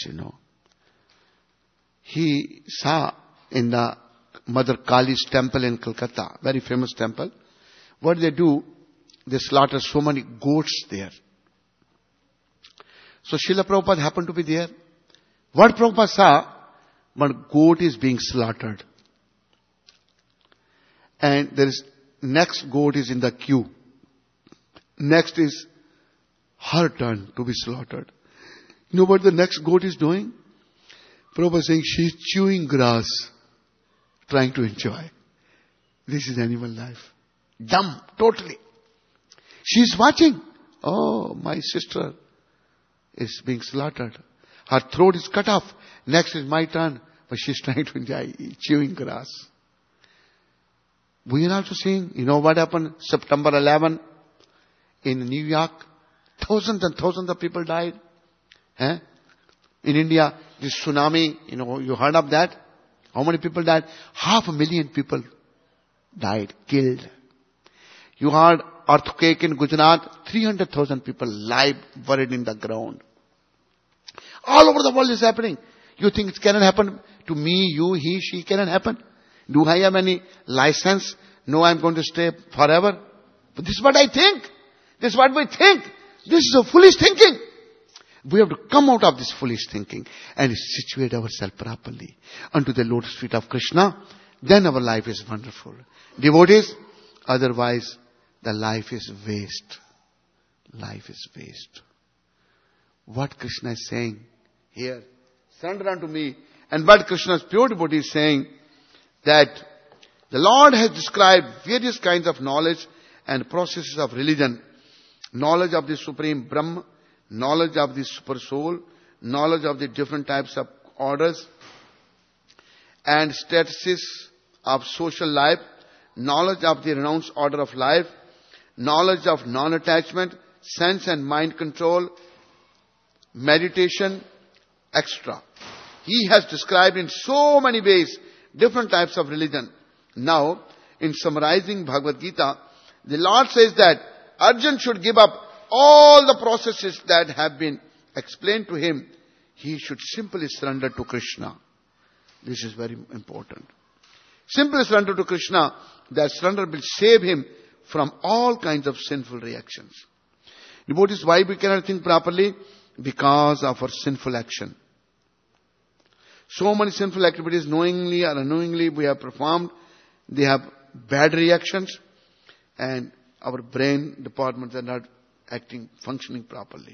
He saw in the Mother Kali's temple in Calcutta, very famous temple. What they do, they slaughter so many goats there. So Srila Prabhupada happened to be there. What Prabhupada saw, one goat is being slaughtered. And there is next goat is in the queue. Next is her turn to be slaughtered. You know what the next goat is doing? Prabhupada is saying she is chewing grass, trying to enjoy. This is animal life. Dumb, totally. She is watching. Oh, my sister is being slaughtered. Her throat is cut off. Next is my turn. But she's trying to enjoy chewing grass. We are also seeing, you know what happened September 11 in New York? Thousands and thousands of people died. In India, this tsunami, you heard of that? How many people died? 500,000 people died, killed. You heard earthquake in Gujarat, 300,000 people live, buried in the ground. All over the world is happening. You think it cannot happen to me, you, he, she? Cannot happen? Do I have any license? No, I'm going to stay forever. But this is what I think. This is what we think. This is a foolish thinking. We have to come out of this foolish thinking and situate ourselves properly unto the lotus feet of Krishna. Then our life is wonderful. Devotees, otherwise the life is waste. Life is waste. What Krishna is saying here, surrender unto me. And what Krishna's pure devotee is saying, that the Lord has described various kinds of knowledge and processes of religion. Knowledge of the Supreme Brahma, knowledge of the Super Soul, knowledge of the different types of orders and statuses of social life, knowledge of the renounced order of life, knowledge of non-attachment, sense and mind control, meditation, etc. He has described in so many ways different types of religion. Now, in summarizing Bhagavad Gita, the Lord says that Arjuna should give up all the processes that have been explained to him. He should simply surrender to Krishna. This is very important. Simply surrender to Krishna. That surrender will save him from all kinds of sinful reactions. Devotees, why we cannot think properly? Because of our sinful action. So many sinful activities, knowingly or unknowingly, we have performed. They have bad reactions, and our brain departments are not functioning properly.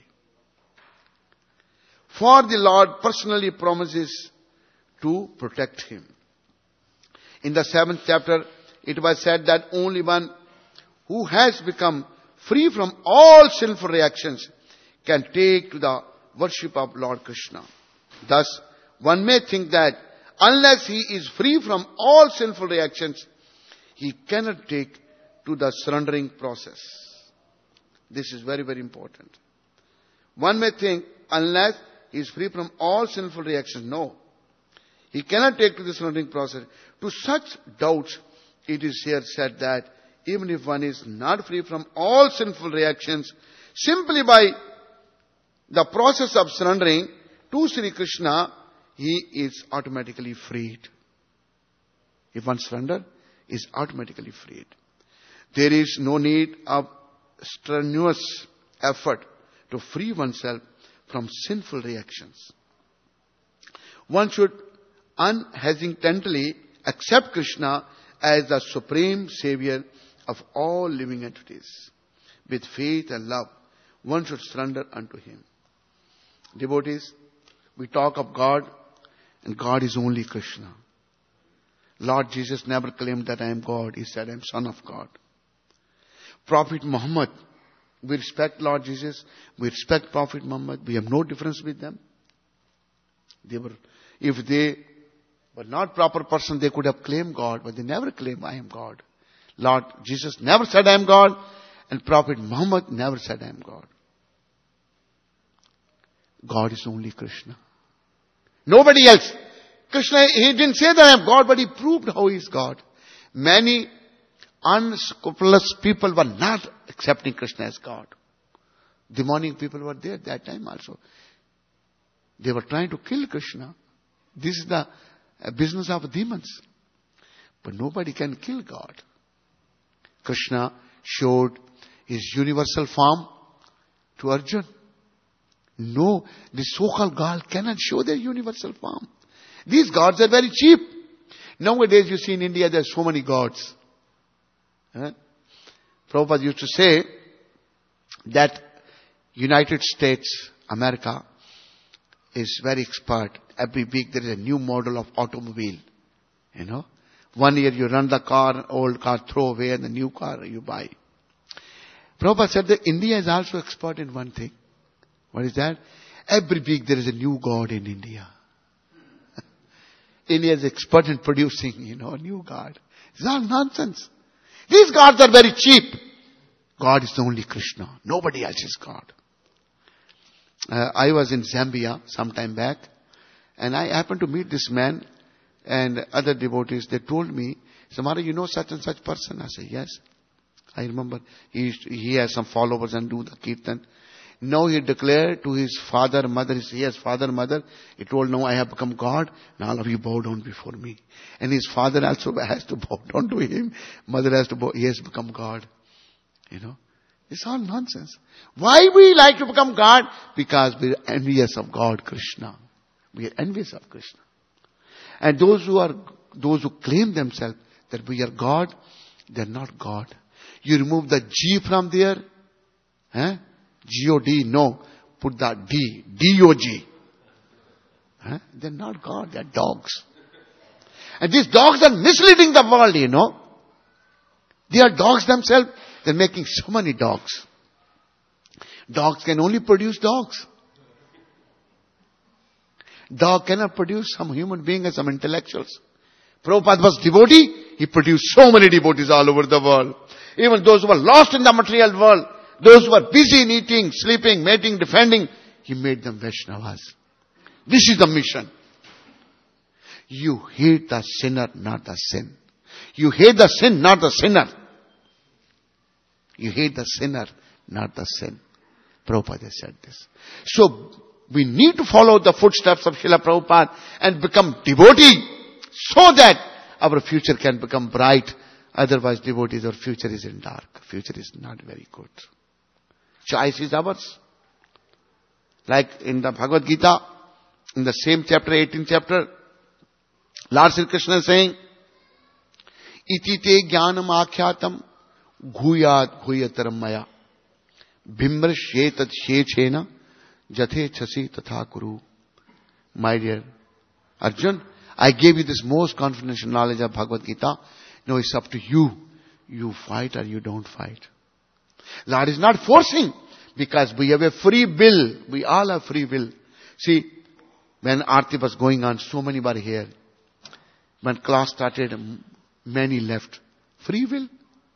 For the Lord personally promises to protect him. In the 7th chapter, it was said that only one who has become free from all sinful reactions can take to the worship of Lord Krishna. Thus, one may think that unless he is free from all sinful reactions, he cannot take to the surrendering process. This is very, very important. One may think unless he is free from all sinful reactions, no. He cannot take to the surrendering process. To such doubts, it is here said that even if one is not free from all sinful reactions, simply by the process of surrendering to Sri Krishna, he is automatically freed. If one surrenders, he is automatically freed. There is no need of strenuous effort to free oneself from sinful reactions. One should unhesitatingly accept Krishna as the supreme savior of all living entities. With faith and love, one should surrender unto him. Devotees, we talk of God, and God is only Krishna. Lord Jesus never claimed that I am God. He said, I am Son of God. Prophet Muhammad, we respect Lord Jesus. We respect Prophet Muhammad. We have no difference with them. If they were not proper person, they could have claimed God, but they never claimed I am God. Lord Jesus never said I am God, and Prophet Muhammad never said I am God. God is only Krishna. Nobody else. Krishna, he didn't say that I am God, but he proved how he is God. Many unscrupulous people were not accepting Krishna as God. Demonic people were there at that time also. They were trying to kill Krishna. This is the business of demons. But nobody can kill God. Krishna showed his universal form to Arjuna. No, the so-called God cannot show their universal form. These gods are very cheap. Nowadays you see in India there are so many gods. Prabhupada used to say that United States, America, is very expert. Every week there is a new model of automobile. 1 year you run the car, old car throw away, and the new car you buy. Prabhupada said that India is also expert in one thing. What is that? Every week there is a new god in India. India is expert in producing, a new god. It's all nonsense. These gods are very cheap. God is the only Krishna. Nobody else is God. I was in Zambia some time back, and I happened to meet this man and other devotees. They told me, Samara, you know such and such person? I said, yes. I remember he has some followers and do the kirtan. Now he declared to his father, mother, he has father, mother, he told, now I have become God, now all of you bow down before me. And his father also has to bow down to him. Mother has to bow, he has become God. It's all nonsense. Why we like to become God? Because we are envious of God, Krishna. We are envious of Krishna. And those who claim themselves that we are God, they are not God. You remove the G from there, G-O-D, no. Put the D, D-O-G. They're not God, they're dogs. And these dogs are misleading the world, They are dogs themselves. They're making so many dogs. Dogs can only produce dogs. Dog cannot produce some human being and some intellectuals. Prabhupada was devotee. He produced so many devotees all over the world. Even those who were lost in the material world, those who were busy in eating, sleeping, mating, defending, he made them Vaishnavas. This is the mission. You hate the sinner, not the sin. You hate the sin, not the sinner. You hate the sinner, not the sin. Prabhupada said this. So, we need to follow the footsteps of Srila Prabhupada and become devotee so that our future can become bright. Otherwise, devotees, our future is in dark. Future is not very good. Choice is ours. Like in the Bhagavad Gita, in the same chapter, 18th chapter, Lord Sri Krishna is saying, Iti te jnanam akyatam ghuyat ghuyataram maya bhimra shetat shechena jathe chasi tatha kuru. My dear Arjun, I gave you this most confidential knowledge of Bhagavad Gita. Now it's up to you. You fight or you don't fight. Lord is not forcing, because we have a free will. We all have free will. See, when Aarti was going on, so many were here. When class started, many left. Free will.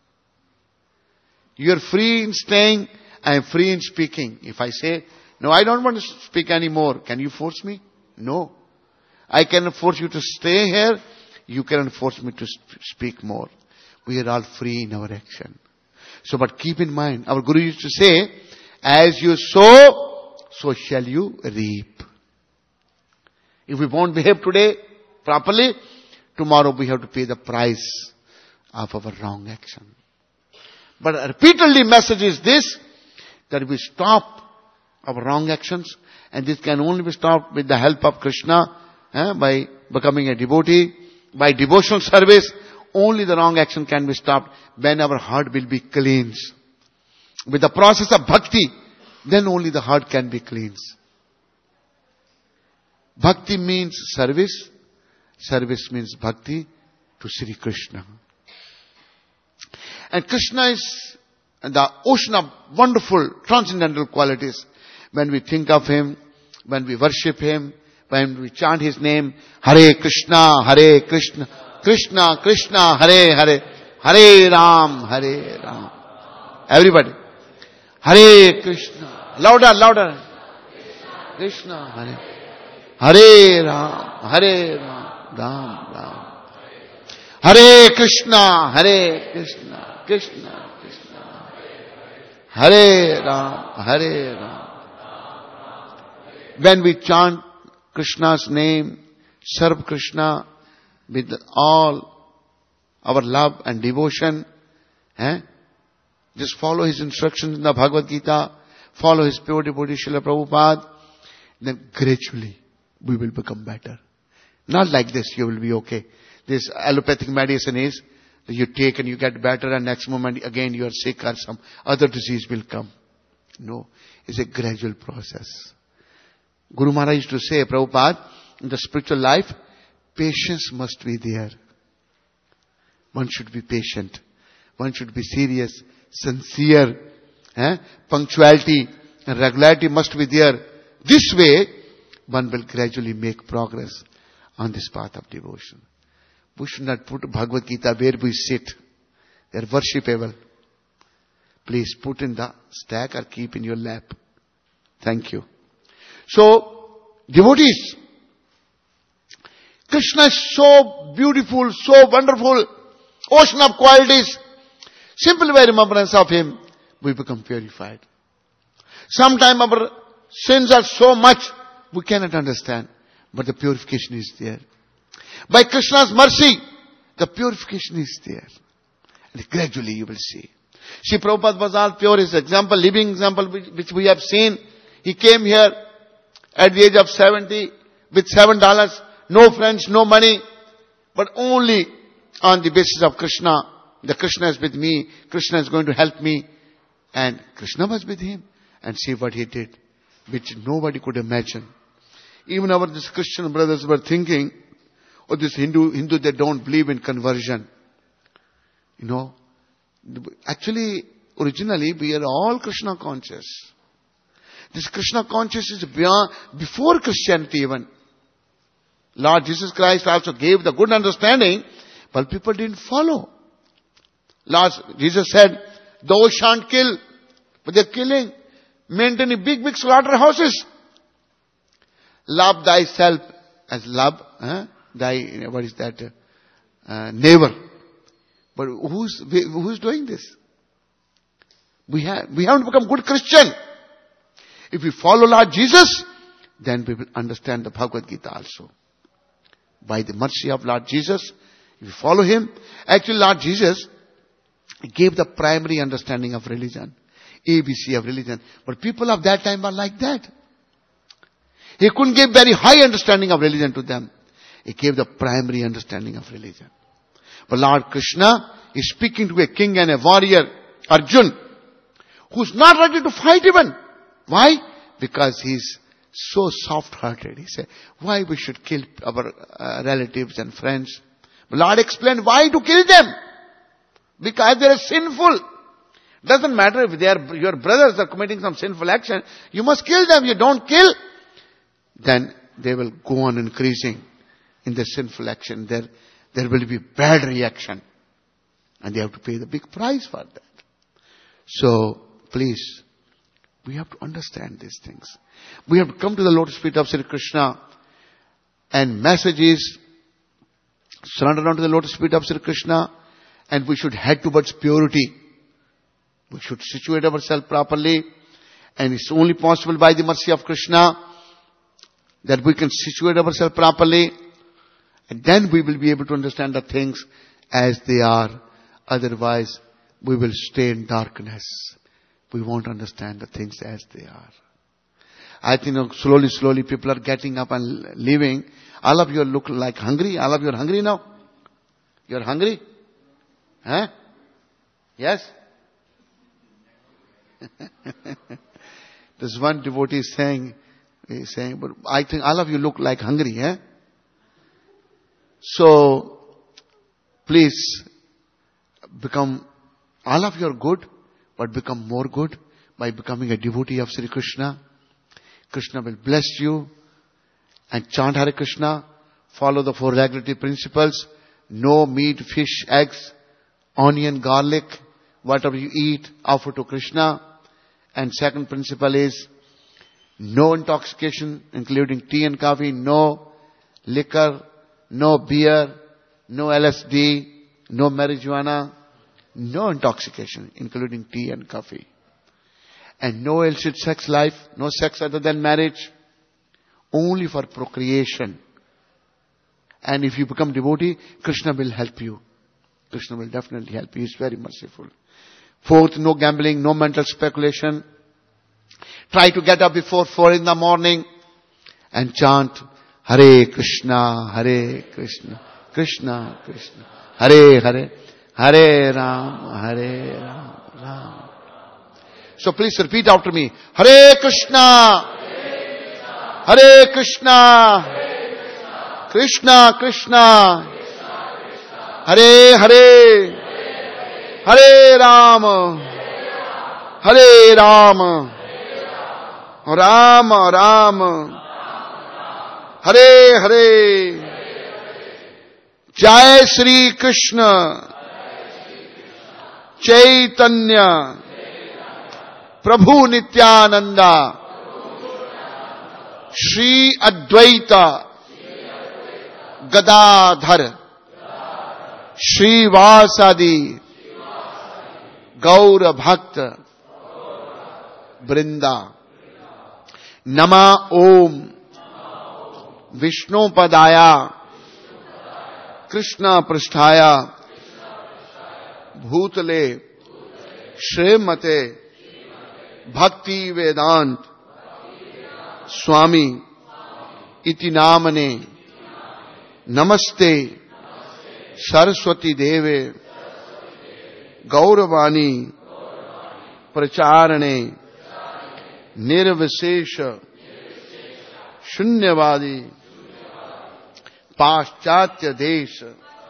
You are free in staying. I am free in speaking. If I say, no, I don't want to speak anymore, can you force me? No. I cannot force you to stay here. You cannot force me to speak more. We are all free in our action. So, but keep in mind, our Guru used to say, as you sow, so shall you reap. If we won't behave today properly, tomorrow we have to pay the price of our wrong action. But repeatedly message is this, that we stop our wrong actions, and this can only be stopped with the help of Krishna, by becoming a devotee, by devotional service. Only the wrong action can be stopped when our heart will be cleansed. With the process of bhakti, then only the heart can be cleansed. Bhakti means service. Service means bhakti to Sri Krishna. And Krishna is the ocean of wonderful transcendental qualities. When we think of Him, when we worship Him, when we chant His name, Hare Krishna, Krishna Krishna, Hare Hare, Hare Ram. Everybody. Hare Krishna. Louder. Krishna, Hare. Hare Ram, Ram. Hare Krishna, Krishna Krishna. Hare Ram. When we chant Krishna's name, serve Krishna with all our love and devotion, just follow His instructions in the Bhagavad Gita, follow His pure devotee Srila Prabhupada, then gradually we will become better. Not like this, you will be okay. This allopathic medicine is that you take and you get better, and next moment again you are sick or some other disease will come. No, it's a gradual process. Guru Maharaj used to say, Prabhupada, in the spiritual life, patience must be there. One should be patient. One should be serious, sincere. Punctuality and regularity must be there. This way, one will gradually make progress on this path of devotion. We should not put Bhagavad Gita where we sit. They are worshipable. Please put in the stack or keep in your lap. Thank you. So, devotees, Krishna is so beautiful, so wonderful, ocean of qualities. Simply by remembrance of Him, we become purified. Sometimes our sins are so much, we cannot understand. But the purification is there. By Krishna's mercy, the purification is there. And gradually you will see. See, Prabhupada was all pure. His example, living example, which we have seen. He came here at the age of 70 with $7, no friends, no money, but only on the basis of Krishna. The Krishna is with me. Krishna is going to help me. And Krishna was with him. And see what he did, which nobody could imagine. Even our this Christian brothers were thinking, or this Hindu, they don't believe in conversion. You know, actually, originally we are all Krishna conscious. This Krishna conscious is beyond, before Christianity even. Lord Jesus Christ also gave the good understanding, but people didn't follow. Lord Jesus said, thou shan't kill, but they're killing. Maintaining big slaughterhouses. Love thyself as love thy, what is that, neighbor. But who's doing this? We haven't become good Christian. If we follow Lord Jesus, then we will understand the Bhagavad Gita also. By the mercy of Lord Jesus, if you follow Him, actually Lord Jesus gave the primary understanding of religion. ABC of religion. But people of that time were like that. He couldn't give very high understanding of religion to them. He gave the primary understanding of religion. But Lord Krishna is speaking to a king and a warrior, Arjun, who's not ready to fight even. Why? Because he's so soft-hearted. He said, why we should kill our relatives and friends? But Lord explained why to kill them. Because they are sinful. Doesn't matter if they are, your brothers are committing some sinful action. You must kill them. You don't kill, then they will go on increasing in their sinful action. There will be bad reaction. And they have to pay the big price for that. So, please, we have to understand these things. We have to come to the lotus feet of Sri Krishna. And message is, surrender down to the lotus feet of Sri Krishna. And we should head towards purity. We should situate ourselves properly. And it's only possible by the mercy of Krishna that we can situate ourselves properly. And then we will be able to understand the things as they are. Otherwise, we will stay in darkness. We won't understand the things as they are. I think slowly people are getting up and leaving. All of you look like hungry. All of you are hungry now? You are hungry? Huh? Yes? There's one devotee saying, but I think all of you look like hungry, eh? So, please, all of you are good, but become more good by becoming a devotee of Sri Krishna. Krishna will bless you and chant Hare Krishna, follow the 4 regulatory principles, no meat, fish, eggs, onion, garlic, whatever you eat, offer to Krishna. And second principle is, no intoxication, including tea and coffee, no liquor, no beer, no LSD, no marijuana, no intoxication, including tea and coffee. And no illicit sex life, no sex other than marriage, only for procreation. And if you become devotee, Krishna will help you. Krishna will definitely help you. He is very merciful. 4th, no gambling, no mental speculation. Try to get up before 4 in the morning and chant Hare Krishna, Krishna Krishna, Hare Hare, Hare Ram, Ram. So please repeat after me. Hare Krishna, Hare Krishna, Krishna Krishna, Hare Hare, Hare Ram, Hare Ram, Ram Ram Hare Hare. जय श्री कृष्ण चैतन्य प्रभु नित्यानंदा श्री अद्वैत गदाधर श्रीवासादि गौर भक्त वृंदा। नमा ओम विष्णुपदाया कृष्ण पृष्ठाया भूतले श्रीमते भक्ति वेदांत स्वामी इति नामने नमस्ते सरस्वती देवे गौरवाणी प्रचारणे निर्विशेष शून्यवादी पाश्चात्य देश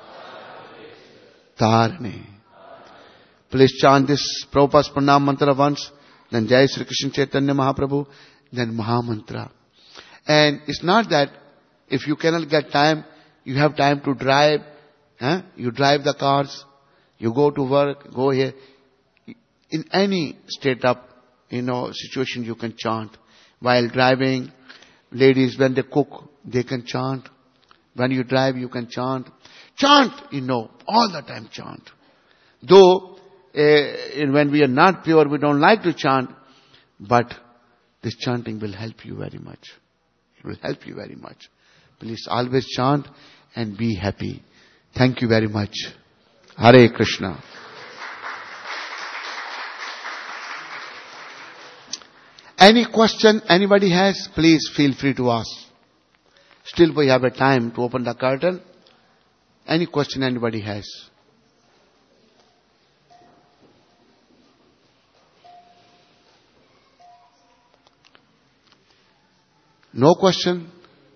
तारणे। Please chant this Prabhupada's Pranam mantra once, then Jai Sri Krishna Chaitanya Mahaprabhu, then Maha Mantra. And it's not that if you cannot get time, you have time to drive. You drive the cars, you go to work, go here. In any state of, situation you can chant. While driving, ladies, when they cook, they can chant. When you drive, you can chant. Chant, all the time chant. Though, when we are not pure, we don't like to chant, but this chanting will help you very much. It will help you very much. Please always chant and be happy. Thank you very much. Hare Krishna. Any question anybody has, please feel free to ask. Still we have a time to open the curtain. Any question anybody has? No question?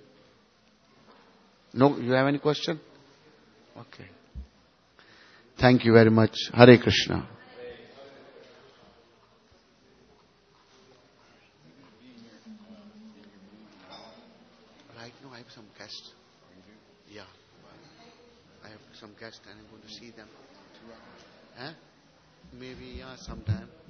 No, you have any question? Okay. Thank you very much. Hare Krishna. Right now I have some guests. Yeah. I have some guests and I'm going to see them. Maybe, sometime.